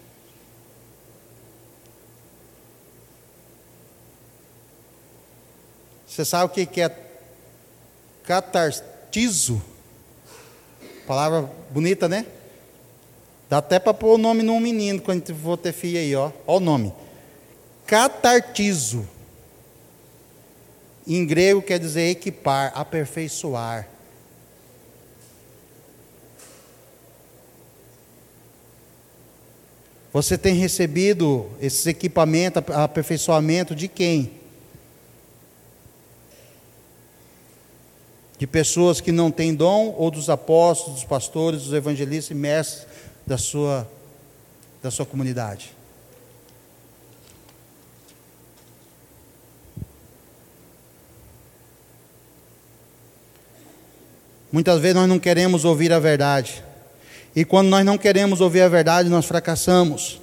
Você sabe o que é catartizo? Palavra bonita, né? Dá até para pôr o nome num menino quando for ter filho aí, ó. Olha o nome. Catartizo. Em grego quer dizer equipar, aperfeiçoar. Você tem recebido esses equipamentos, aperfeiçoamento de quem? de pessoas que não têm dom, ou dos apóstolos, dos pastores, dos evangelistas e mestres da sua, da sua comunidade. Muitas vezes nós não queremos ouvir a verdade. E quando nós não queremos ouvir a verdade, nós fracassamos.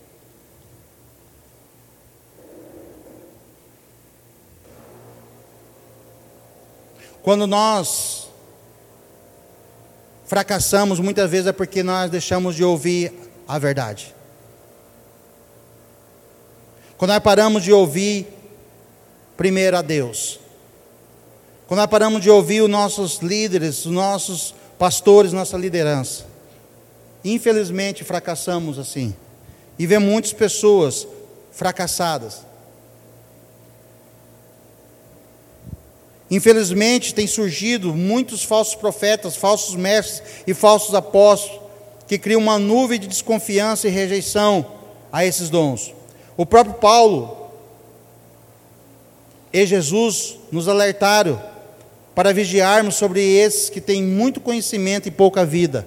Quando nós fracassamos, muitas vezes é porque nós deixamos de ouvir a verdade. Quando nós paramos de ouvir primeiro a Deus. Quando nós paramos de ouvir os nossos líderes, os nossos pastores, nossa liderança. Infelizmente fracassamos assim. E vemos muitas pessoas fracassadas. Infelizmente tem surgido muitos falsos profetas, falsos mestres e falsos apóstolos, que criam uma nuvem de desconfiança e rejeição a esses dons. O próprio Paulo e Jesus nos alertaram para vigiarmos sobre esses que têm muito conhecimento e pouca vida.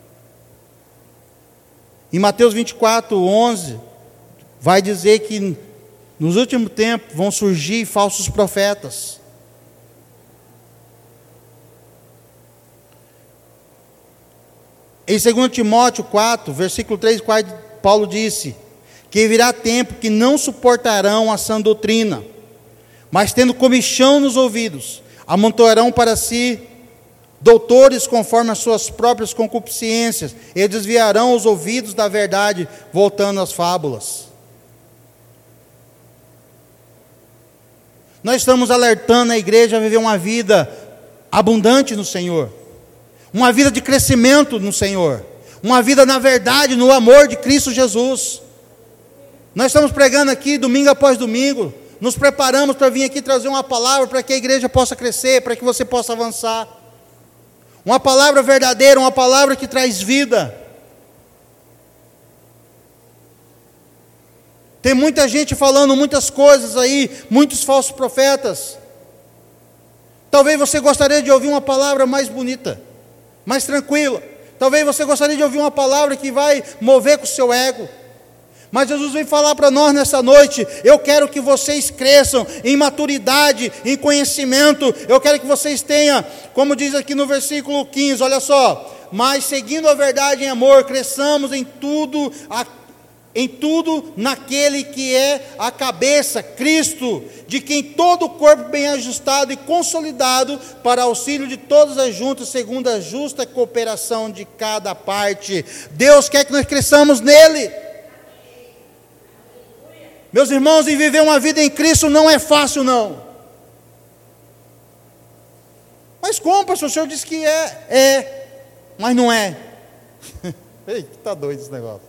Em Mateus vinte e quatro, onze, vai dizer que nos últimos tempos vão surgir falsos profetas. Em dois Timóteo quatro, versículo três e quatro, Paulo disse que virá tempo que não suportarão a sã doutrina, mas tendo comichão nos ouvidos, amontoarão para si doutores conforme as suas próprias concupiscências, e desviarão os ouvidos da verdade, voltando às fábulas. Nós estamos alertando a igreja a viver uma vida abundante no Senhor, uma vida de crescimento no Senhor, uma vida na verdade, no amor de Cristo Jesus. Nós estamos pregando aqui domingo após domingo, nos preparamos para vir aqui trazer uma palavra para que a igreja possa crescer, para que você possa avançar. Uma palavra verdadeira, uma palavra que traz vida. Tem muita gente falando muitas coisas aí, muitos falsos profetas. Talvez você gostaria de ouvir uma palavra mais bonita, mais tranquila. Talvez você gostaria de ouvir uma palavra que vai mover com o seu ego. Mas Jesus vem falar para nós nessa noite: eu quero que vocês cresçam em maturidade, em conhecimento. Eu quero que vocês tenham, como diz aqui no versículo quinze, olha só: mas seguindo a verdade em amor, cresçamos em tudo, em tudo naquele que é a cabeça, Cristo, de quem todo o corpo bem ajustado e consolidado, para auxílio de todas as juntas, segundo a justa cooperação de cada parte. Deus quer que nós cresçamos nele. Meus irmãos, e viver uma vida em Cristo não é fácil, não. Mas como, pastor? O senhor disse que é, é, mas não é. Ei, que tá doido esse negócio.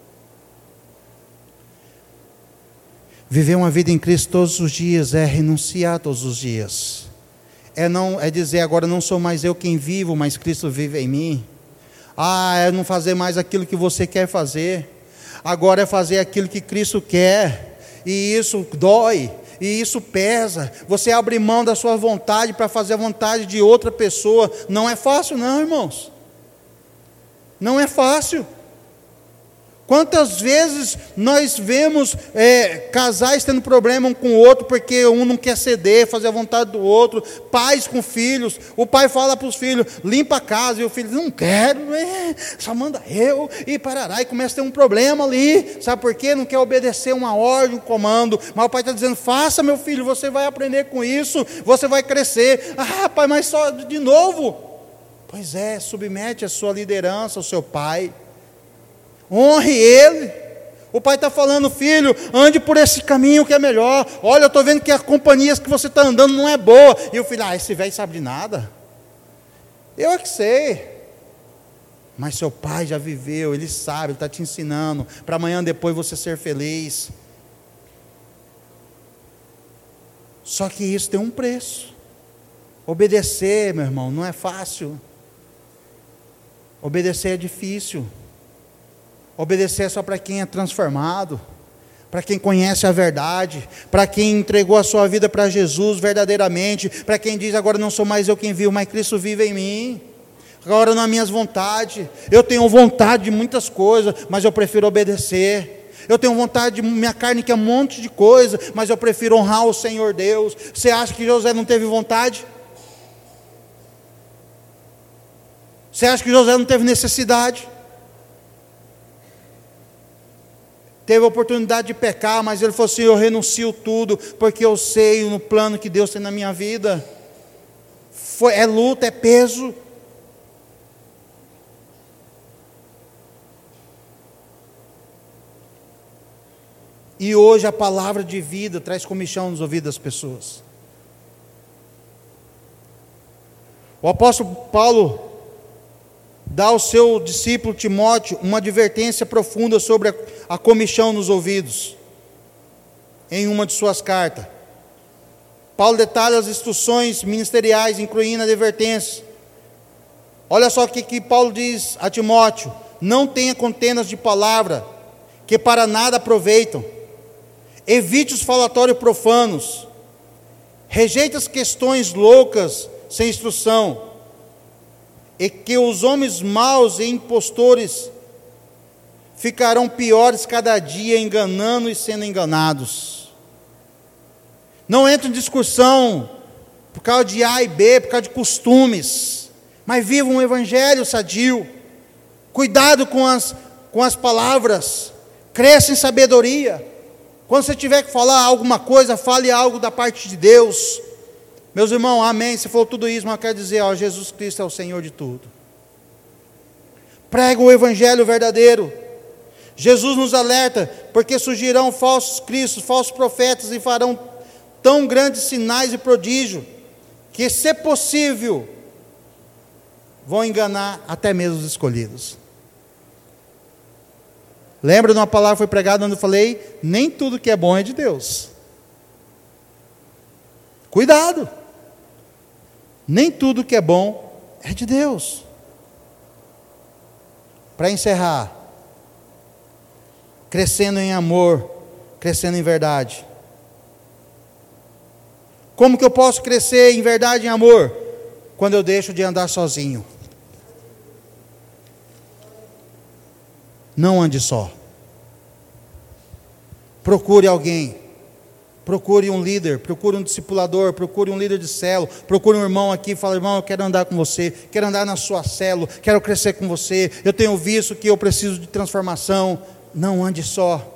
Viver uma vida em Cristo todos os dias é renunciar todos os dias. É, não, é dizer: agora não sou mais eu quem vivo, mas Cristo vive em mim. Ah, é não fazer mais aquilo que você quer fazer. Agora é fazer aquilo que Cristo quer. E isso dói, e isso pesa. Você abre mão da sua vontade para fazer a vontade de outra pessoa. Não é fácil não, irmãos. Não é fácil. Quantas vezes nós vemos é, casais tendo problema um com o outro, porque um não quer ceder, fazer a vontade do outro. Pais com filhos, o pai fala para os filhos: limpa a casa, e o filho: não quero, é, só manda eu, e parará, e começa a ter um problema ali. Sabe por quê? Não quer obedecer uma ordem, um comando. Mas o pai está dizendo: faça, meu filho, você vai aprender com isso, você vai crescer. Ah, pai, mas só de novo? Pois é, submete a sua liderança ao seu pai. Honre ele. O pai está falando: filho, ande por esse caminho que é melhor. Olha, eu estou vendo que as companhias que você está andando não é boa. E o filho: ah, esse velho sabe de nada. Eu é que sei. Mas seu pai já viveu, ele sabe, ele está te ensinando, para amanhã depois você ser feliz. Só que isso tem um preço. Obedecer, meu irmão, não é fácil. Obedecer é difícil. Obedecer é só para quem é transformado. para quem conhece a verdade, para quem entregou a sua vida para Jesus verdadeiramente, para quem diz: agora não sou mais eu quem vivo, mas Cristo vive em mim. Agora não é minhas vontades, eu tenho vontade de muitas coisas, mas eu prefiro obedecer. Eu tenho vontade de, minha carne quer um monte de coisa, mas eu prefiro honrar o Senhor Deus. Você acha que José não teve vontade? Você acha que José não teve necessidade? Teve a oportunidade de pecar, mas ele falou assim: eu renuncio tudo, porque eu sei no plano que Deus tem na minha vida. Foi, é luta, é peso. E hoje a palavra de vida traz comichão nos ouvidos das pessoas. O apóstolo Paulo dá ao seu discípulo Timóteo uma advertência profunda sobre a, a comichão nos ouvidos, em uma de suas cartas. Paulo detalha as instruções ministeriais, incluindo a advertência. Olha só o que, que Paulo diz a Timóteo: não tenha contendas de palavra, que para nada aproveitam. Evite os falatórios profanos. Rejeite as questões loucas, sem instrução. E que os homens maus e impostores ficarão piores cada dia, enganando e sendo enganados. Não entre em discussão por causa de A e B, por causa de costumes, mas viva um evangelho sadio. Cuidado com as, com as palavras, cresça em sabedoria. Quando você tiver que falar alguma coisa, fale algo da parte de Deus. Meus irmãos, amém, você falou tudo isso, mas eu quero dizer, ó, Jesus Cristo é o Senhor de tudo. Prega o evangelho verdadeiro. Jesus nos alerta, porque surgirão falsos cristos, falsos profetas, e farão tão grandes sinais e prodígios, que, se possível, vão enganar até mesmo os escolhidos. Lembra de uma palavra que foi pregada onde eu falei: nem tudo que é bom é de Deus. Cuidado! Nem tudo que é bom é de Deus. Para encerrar, crescendo em amor, crescendo em verdade. Como que eu posso crescer em verdade e em amor? Quando eu deixo de andar sozinho. Não ande só. Procure alguém. Procure um líder, procure um discipulador, procure um líder de célula, procure um irmão aqui e fala: irmão, eu quero andar com você, quero andar na sua célula, quero crescer com você, eu tenho visto que eu preciso de transformação. Não ande só.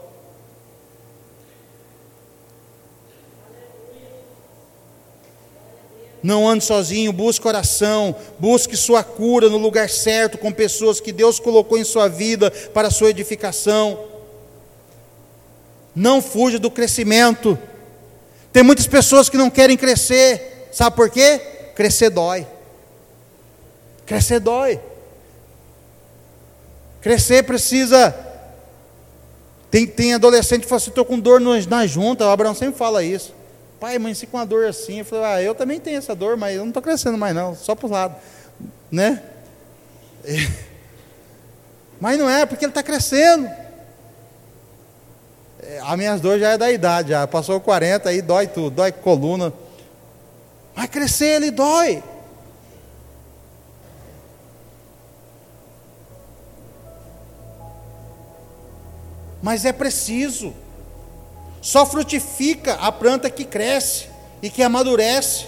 Não ande sozinho, busque oração, busque sua cura no lugar certo, com pessoas que Deus colocou em sua vida para a sua edificação. Não fuja do crescimento. Tem muitas pessoas que não querem crescer, sabe por quê? Crescer dói. Crescer dói. Crescer precisa. Tem, tem adolescente que fala assim: estou com dor na junta. O Abraão sempre fala isso. Pai, mãe, se com uma dor assim. Eu falei: ah, eu também tenho essa dor, mas eu não estou crescendo mais não, só para os lados, né? Mas não é, porque ele está crescendo. As minhas dores já é da idade, já passou quarenta, aí dói tudo, dói coluna. Mas crescer ele dói. Mas é preciso. Só frutifica a planta que cresce e que amadurece.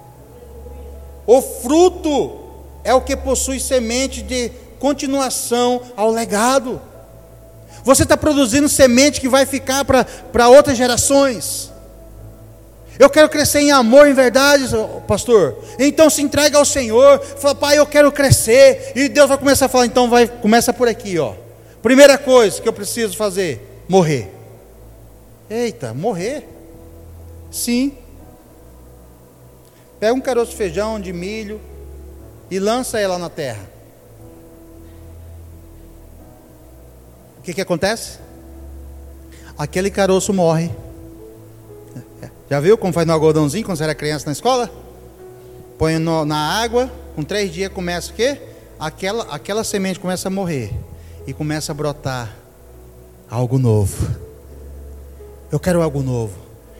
O fruto é o que possui semente de continuação ao legado. Você está produzindo semente que vai ficar para outras gerações. Eu quero crescer em amor, em verdade, pastor. Então se entrega ao Senhor. Fala: pai, eu quero crescer. E Deus vai começar a falar: então vai, começa por aqui, ó. Primeira coisa que eu preciso fazer: morrer. Eita, morrer? Sim. Pega um caroço de feijão, de milho, e lança ela na terra. O que que acontece? Aquele caroço morre. Já viu como faz no algodãozinho quando você era criança na escola? Põe no, na água, com três dias começa o quê? Aquela, aquela semente começa a morrer e começa a brotar algo novo. Eu quero algo novo.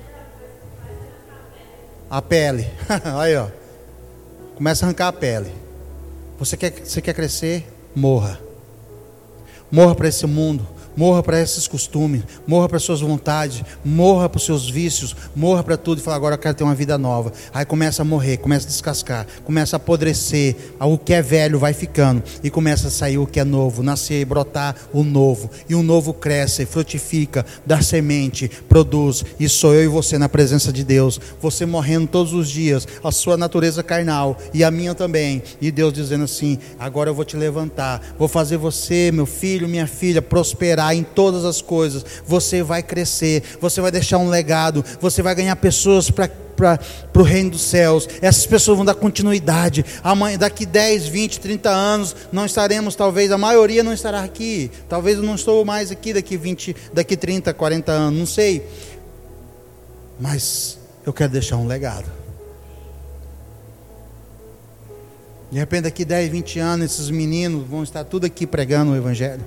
A pele. Aí, ó. Começa a arrancar a pele. Você quer, você quer crescer? Morra. Morra para esse mundo. Morra para esses costumes, morra para suas vontades, morra para os seus vícios, morra para tudo e fala, agora eu quero ter uma vida nova. Aí começa a morrer, começa a descascar, começa a apodrecer, o que é velho vai ficando e começa a sair o que é novo, nascer e brotar o novo. E o novo cresce, frutifica, dá semente, produz. E sou eu e você na presença de Deus, você morrendo todos os dias, a sua natureza carnal e a minha também. E Deus dizendo assim, agora eu vou te levantar, vou fazer você, meu filho, minha filha, prosperar em todas as coisas. Você vai crescer, você vai deixar um legado, você vai ganhar pessoas para para o reino dos céus. Essas pessoas vão dar continuidade. Amanhã, daqui dez, vinte, trinta anos, não estaremos, talvez, a maioria não estará aqui. Talvez eu não estou mais aqui daqui vinte, daqui trinta, quarenta anos, não sei. Mas eu quero deixar um legado. De repente, daqui dez, vinte anos, esses meninos vão estar tudo aqui pregando o Evangelho.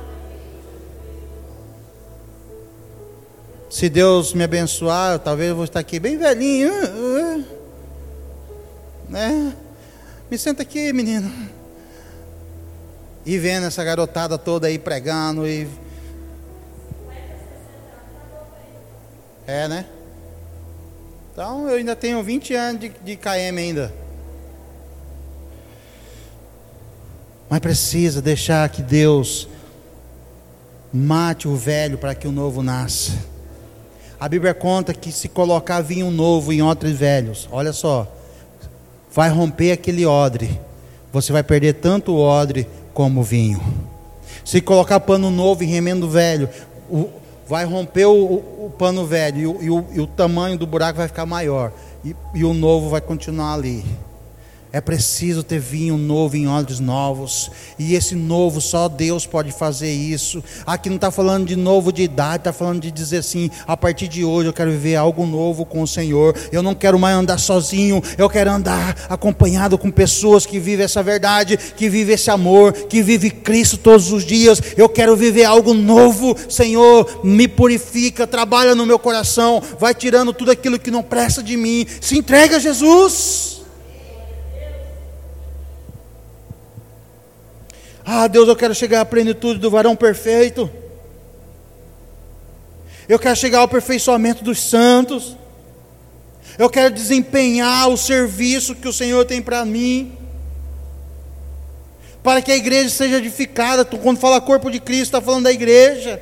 Se Deus me abençoar, talvez eu vou estar aqui bem velhinho, né? Me senta aqui, menino. E vendo essa garotada toda aí pregando e... É, né? Então eu ainda tenho vinte anos de, de K M ainda. Mas precisa deixar que Deus mate o velho para que o novo nasça. A Bíblia conta que se colocar vinho novo em odres velhos, olha só, vai romper aquele odre. Você vai perder tanto o odre como o vinho. Se colocar pano novo em remendo velho, o, vai romper o, o, o pano velho e o, e, o, e o tamanho do buraco vai ficar maior. E, e o novo vai continuar ali. É preciso ter vinho novo em odres novos. E esse novo, só Deus pode fazer isso. Aqui não está falando de novo de idade, está falando de dizer assim, a partir de hoje eu quero viver algo novo com o Senhor. Eu não quero mais andar sozinho, eu quero andar acompanhado com pessoas que vivem essa verdade, que vivem esse amor, que vivem Cristo todos os dias. Eu quero viver algo novo. Senhor, me purifica, trabalha no meu coração, vai tirando tudo aquilo que não presta de mim. Se entrega a Jesus. Ah, Deus, eu quero chegar à plenitude do varão perfeito. Eu quero chegar ao aperfeiçoamento dos santos. Eu quero desempenhar o serviço que o Senhor tem para mim. Para que a igreja seja edificada. Quando fala corpo de Cristo, está falando da igreja.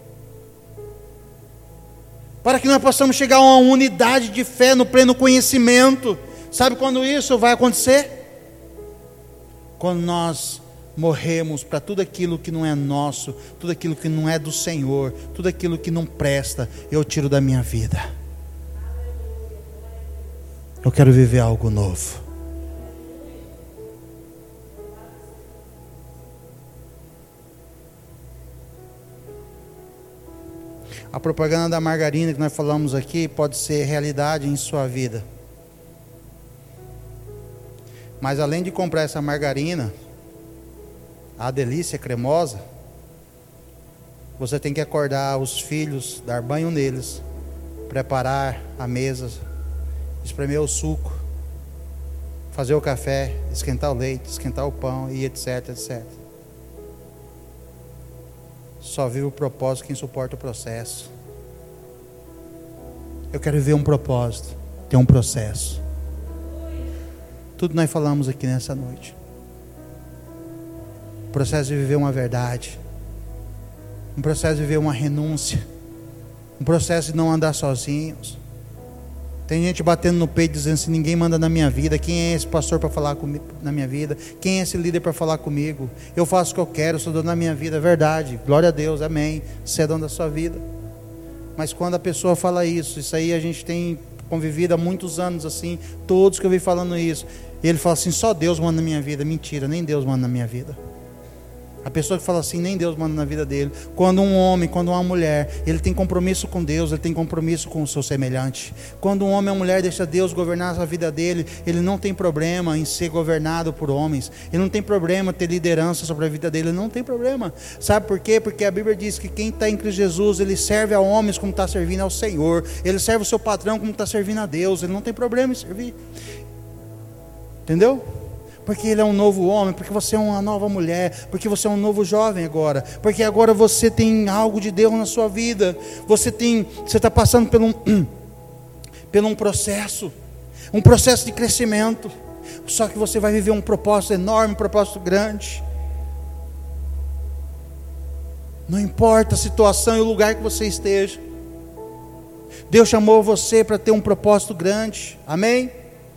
Para que nós possamos chegar a uma unidade de fé no pleno conhecimento. Sabe quando isso vai acontecer? Quando nós morremos para tudo aquilo que não é nosso, tudo aquilo que não é do Senhor, tudo aquilo que não presta, eu tiro da minha vida. Eu quero viver algo novo. A propaganda da margarina que nós falamos aqui pode ser realidade em sua vida. Mas além de comprar essa margarina, a delícia cremosa, você tem que acordar os filhos, dar banho neles, preparar a mesa, espremer o suco, fazer o café, esquentar o leite, esquentar o pão e etc, etc. Só vive o propósito quem suporta o processo. Eu quero viver um propósito, ter um processo. Tudo nós falamos aqui nessa noite. Um processo de viver uma verdade, um processo de viver uma renúncia, um processo de não andar sozinhos. Tem gente batendo no peito dizendo assim, ninguém manda na minha vida. Quem é esse pastor para falar comigo na minha vida? Quem é esse líder para falar comigo? Eu faço o que eu quero, sou dono da minha vida. É verdade, glória a Deus, amém. Você é dono da sua vida. Mas quando a pessoa fala isso, isso aí a gente tem convivido há muitos anos assim, todos que eu vi falando isso, e ele fala assim, só Deus manda na minha vida. Mentira, nem Deus manda na minha vida. A pessoa que fala assim, nem Deus manda na vida dele. Quando um homem, quando uma mulher, ele tem compromisso com Deus, ele tem compromisso com o seu semelhante. Quando um homem ou uma mulher deixa Deus governar a vida dele, ele não tem problema em ser governado por homens. Ele não tem problema em ter liderança sobre a vida dele, ele não tem problema. Sabe por quê? Porque a Bíblia diz que quem está em Cristo Jesus, ele serve a homens como está servindo ao Senhor. Ele serve o seu patrão como está servindo a Deus. Ele não tem problema em servir. Entendeu? Porque ele é um novo homem, porque você é uma nova mulher, porque você é um novo jovem agora, porque agora você tem algo de Deus na sua vida, você tem, você está passando por um, por um processo, um processo de crescimento, só que você vai viver um propósito enorme, um propósito grande. Não importa a situação e o lugar que você esteja, Deus chamou você para ter um propósito grande, amém?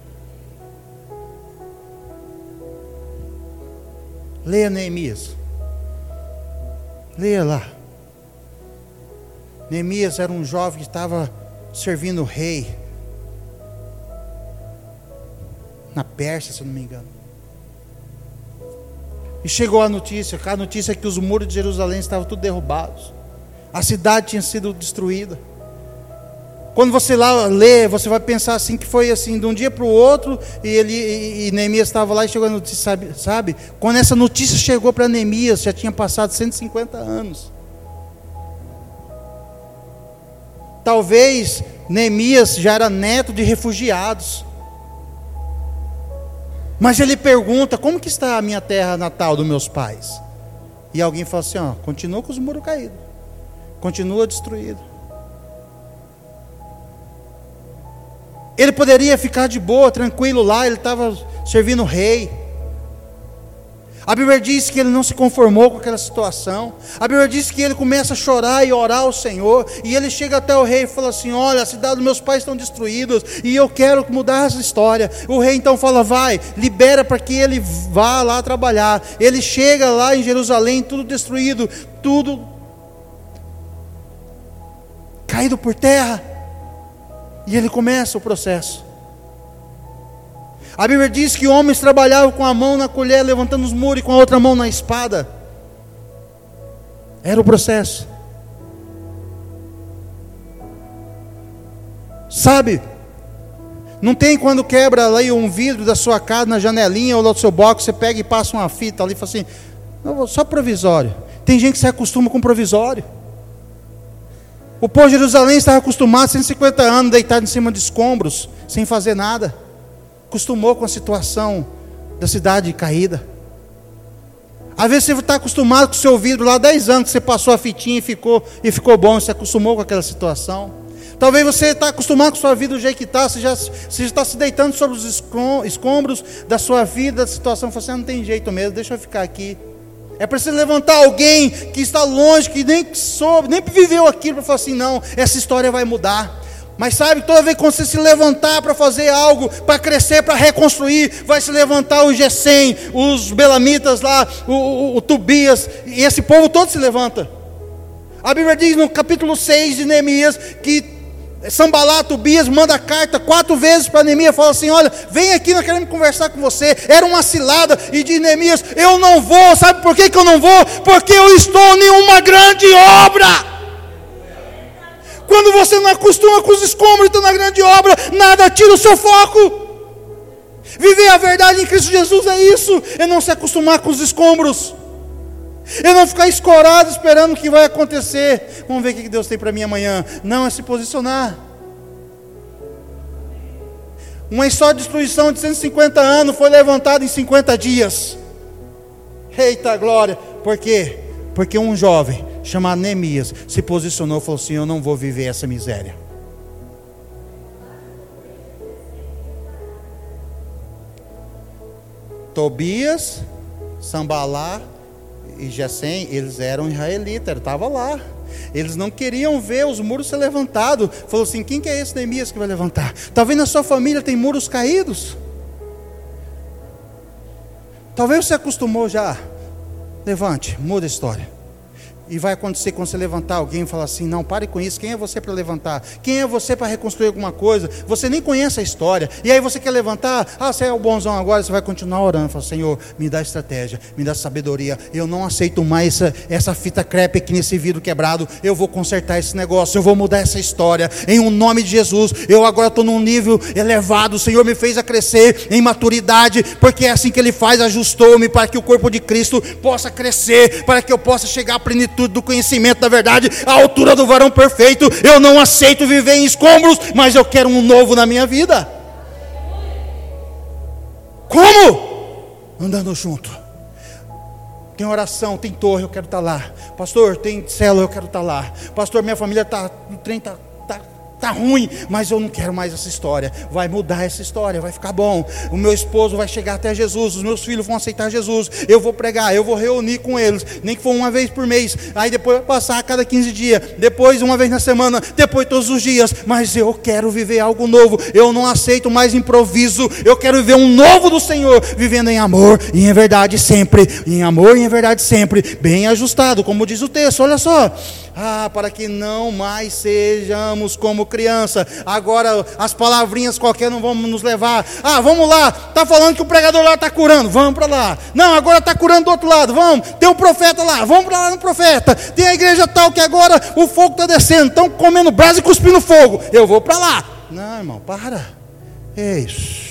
Leia Neemias. Leia lá. Neemias era um jovem que estava servindo o rei na Pérsia, se eu não me engano. E chegou a notícia, a notícia é que os muros de Jerusalém estavam tudo derrubados. A cidade tinha sido destruída. Quando você lá lê, você vai pensar assim, que foi assim, de um dia para o outro, e, ele, e, e Neemias estava lá e chegou a notícia, sabe, sabe? Quando essa notícia chegou para Neemias, já tinha passado cento e cinquenta anos. Talvez Neemias já era neto de refugiados. Mas ele pergunta, como que está a minha terra natal dos meus pais? E alguém fala assim, ó, continua com os muros caídos, continua destruído. Ele poderia ficar de boa, tranquilo lá, ele estava servindo o rei. A Bíblia diz que ele não se conformou com aquela situação. A Bíblia diz que ele começa a chorar e orar ao Senhor. E ele chega até o rei e fala assim, olha, a cidade dos meus pais estão destruídas e eu quero mudar essa história. O rei então fala, vai, libera para que ele vá lá trabalhar. Ele chega lá em Jerusalém, tudo destruído, tudo caído por terra. E ele começa o processo. A Bíblia diz que homens trabalhavam com a mão na colher, levantando os muros, e com a outra mão na espada. Era o processo. Sabe? Não tem quando quebra ali um vidro da sua casa na janelinha ou do seu box, você pega e passa uma fita ali e fala assim, não, só provisório. Tem gente que se acostuma com provisório. O povo de Jerusalém estava acostumado, cento e cinquenta anos, deitado em cima de escombros, sem fazer nada. Acostumou com a situação da cidade caída. Às vezes você está acostumado com o seu vidro lá, dez anos que você passou a fitinha e ficou, e ficou bom, você acostumou com aquela situação. Talvez você está acostumado com a sua vida do jeito que está, você já, você já está se deitando sobre os escombros da sua vida, da situação, você assim, ah, não tem jeito mesmo, deixa eu ficar aqui. É preciso levantar alguém que está longe, que nem soube, nem viveu aquilo, para falar assim, não, essa história vai mudar. Mas sabe, toda vez que você se levantar para fazer algo, para crescer, para reconstruir, vai se levantar o Gesem, os Belamitas lá, o, o, o Tobias, e esse povo todo se levanta. A Bíblia diz no capítulo seis de Neemias, que Sambalá, Tobias, manda carta quatro vezes para Neemias, fala assim, olha, vem aqui, nós queremos conversar com você. Era uma cilada, e diz Neemias, eu não vou, sabe por que, que eu não vou? Porque eu estou em uma grande obra. Quando você não acostuma com os escombros e está na grande obra, nada tira o seu foco. Viver a verdade em Cristo Jesus é isso, é não se acostumar com os escombros, é não ficar escorado esperando o que vai acontecer. Vamos ver o que Deus tem para mim amanhã. Não, é se posicionar. Uma história de destruição de cento e cinquenta anos foi levantada em cinquenta dias. Eita glória! Por quê? Porque um jovem chamado Neemias se posicionou e falou assim, eu não vou viver essa miséria. Tobias, Sambalá e Gesem, eles eram israelitas, estavam lá. Eles não queriam ver os muros ser levantados. Falou assim, quem que é esse Neemias que vai levantar? Talvez na sua família tem muros caídos. Talvez você acostumou já. Levante, muda a história. E vai acontecer quando você levantar alguém e falar assim: não, pare com isso, quem é você para levantar? Quem é você para reconstruir alguma coisa? Você nem conhece a história, e aí você quer levantar, ah, você é o bonzão agora, você vai continuar orando, fala: Senhor, me dá estratégia, me dá sabedoria, eu não aceito mais essa, essa fita crepe aqui nesse vidro quebrado, eu vou consertar esse negócio, eu vou mudar essa história, em um nome de Jesus, eu agora estou num nível elevado, o Senhor me fez a crescer em maturidade, porque é assim que Ele faz, ajustou-me para que o corpo de Cristo possa crescer, para que eu possa chegar à plenitude do conhecimento da verdade, à altura do varão perfeito. Eu não aceito viver em escombros, mas eu quero um novo na minha vida. Como? Andando junto. Tem oração, tem torre, eu quero estar lá. Pastor, tem célula, eu quero estar lá. Pastor, minha família está no trem, está Está ruim, mas eu não quero mais essa história. Vai mudar essa história, vai ficar bom. O meu esposo vai chegar até Jesus, os meus filhos vão aceitar Jesus. Eu vou pregar, eu vou reunir com eles, nem que for uma vez por mês. Aí depois vai passar a cada quinze dias, depois uma vez na semana, depois todos os dias. Mas eu quero viver algo novo. Eu não aceito mais improviso. Eu quero viver um novo do Senhor, vivendo em amor e em verdade sempre. Em amor e em verdade sempre, bem ajustado, como diz o texto. Olha só. Ah, para que não mais sejamos como criança. Agora as palavrinhas qualquer não vão nos levar. Ah, vamos lá, está falando que o pregador lá está curando, vamos para lá. Não, agora está curando do outro lado, vamos. Tem um profeta lá, vamos para lá no profeta. Tem a igreja tal que agora o fogo está descendo, estão comendo brasa e cuspindo fogo, eu vou para lá. Não, irmão, para. Ei,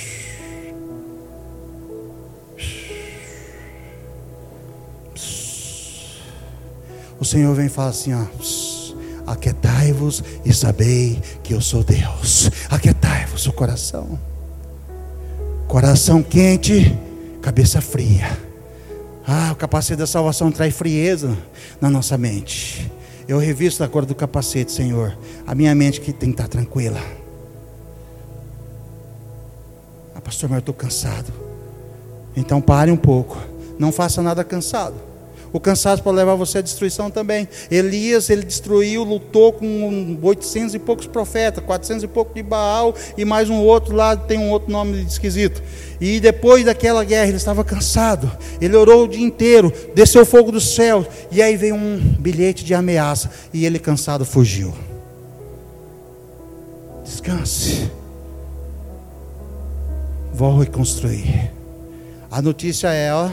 o Senhor vem e fala assim: ó, aquietai-vos e sabei que eu sou Deus. Aquietai-vos o coração. Coração quente, cabeça fria. Ah, o capacete da salvação traz frieza na nossa mente. Eu revisto a cor do capacete, Senhor, a minha mente que tem que estar tranquila. Ah, pastor, mas eu estou cansado. Então pare um pouco, não faça nada cansado. O cansaço pode levar você à destruição também. Elias, ele destruiu, lutou com oitocentos e poucos profetas, quatrocentos e pouco de Baal, e mais um outro lá, tem um outro nome esquisito. E depois daquela guerra, ele estava cansado, ele orou o dia inteiro, desceu fogo do céu, e aí veio um bilhete de ameaça, e ele cansado fugiu. Descanse. Vou reconstruir. A notícia é, ó,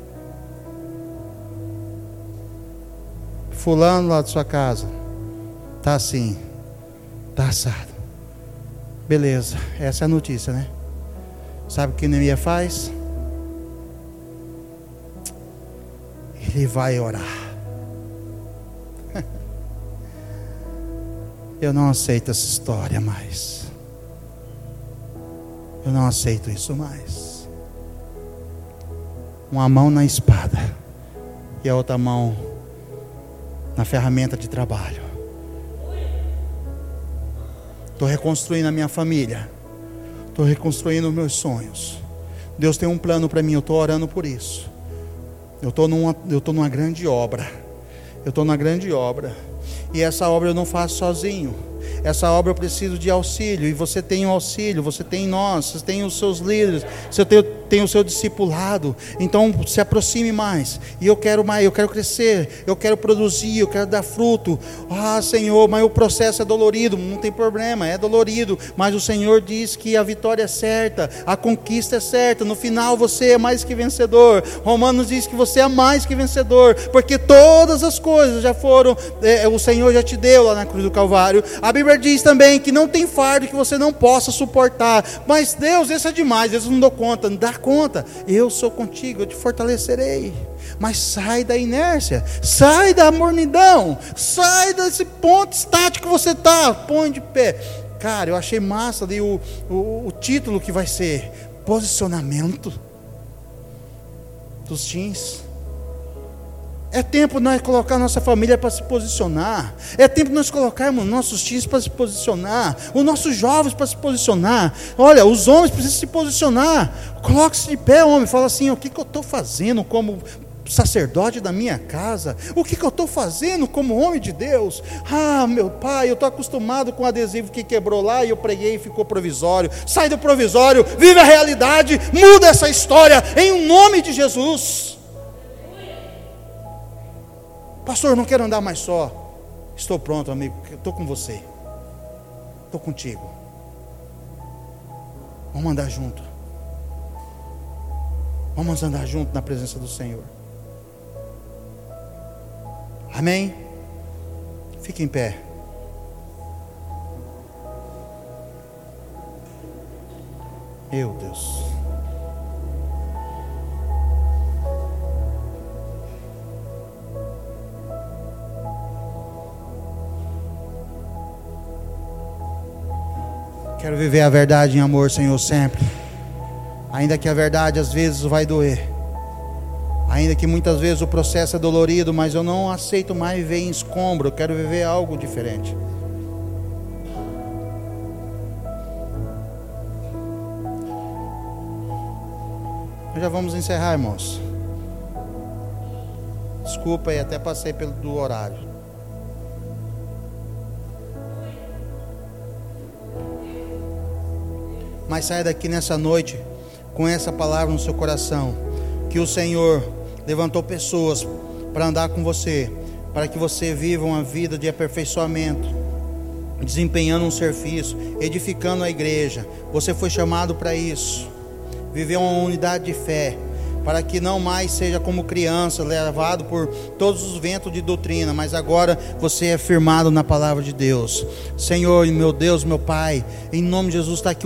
fulano lá de sua casa está assim, está assado. Beleza, essa é a notícia, né? Sabe o que Neemias faz? Ele vai orar. Eu não aceito essa história mais. Eu não aceito isso mais. Uma mão na espada e a outra mão na ferramenta de trabalho. Estou reconstruindo a minha família. Estou reconstruindo os meus sonhos. Deus tem um plano para mim, eu estou orando por isso. Eu estou numa, eu estou numa grande obra. Eu estou numa grande obra. E essa obra eu não faço sozinho. Essa obra eu preciso de auxílio. E você tem o auxílio, você tem nós, você tem os seus líderes, você tem, tem o seu discipulado. Então se aproxime mais. E eu quero mais, eu quero crescer, eu quero produzir, eu quero dar fruto. Ah, Senhor, mas o processo é dolorido. Não tem problema, é dolorido. Mas o Senhor diz que a vitória é certa, a conquista é certa. No final você é mais que vencedor. Romanos diz que você é mais que vencedor, porque todas as coisas já foram, é, o Senhor já te deu lá na cruz do Calvário. A Bíblia diz também que não tem fardo que você não possa suportar. Mas Deus, isso é demais, Deus não dou conta. Não dá conta, eu sou contigo, eu te fortalecerei. Mas sai da inércia, sai da mornidão, sai desse ponto estático que você está. Põe de pé. Cara, eu achei massa ali o, o, o título que vai ser posicionamento dos teens. É tempo de nós colocar nossa família para se posicionar. É tempo de nós colocarmos nossos teens para se posicionar. Os nossos jovens para se posicionar. Olha, os homens precisam se posicionar. Coloque-se de pé, homem. Fala assim: o que, que eu estou fazendo como sacerdote da minha casa? O que, que eu estou fazendo como homem de Deus? Ah, meu pai, eu estou acostumado com o adesivo que quebrou lá e eu preguei e ficou provisório. Sai do provisório, vive a realidade, muda essa história em nome de Jesus. Pastor, eu não quero andar mais só. Estou pronto, amigo, estou com você. Estou contigo. Vamos andar junto. Vamos andar junto na presença do Senhor. Amém? Fique em pé. Meu Deus. Quero viver a verdade em amor, Senhor, sempre. Ainda que a verdade às vezes vai doer. Ainda que muitas vezes o processo é dolorido, mas eu não aceito mais viver em escombro. Eu quero viver algo diferente. Nós já vamos encerrar, irmãos. Desculpa aí, até passei pelo do horário. Mas saia daqui nessa noite com essa palavra no seu coração, que o Senhor levantou pessoas para andar com você, para que você viva uma vida de aperfeiçoamento, desempenhando um serviço, edificando a igreja. Você foi chamado para isso, viver uma unidade de fé, para que não mais seja como criança, levado por todos os ventos de doutrina, mas agora você é firmado na palavra de Deus. Senhor, meu Deus, meu Pai, em nome de Jesus, está aqui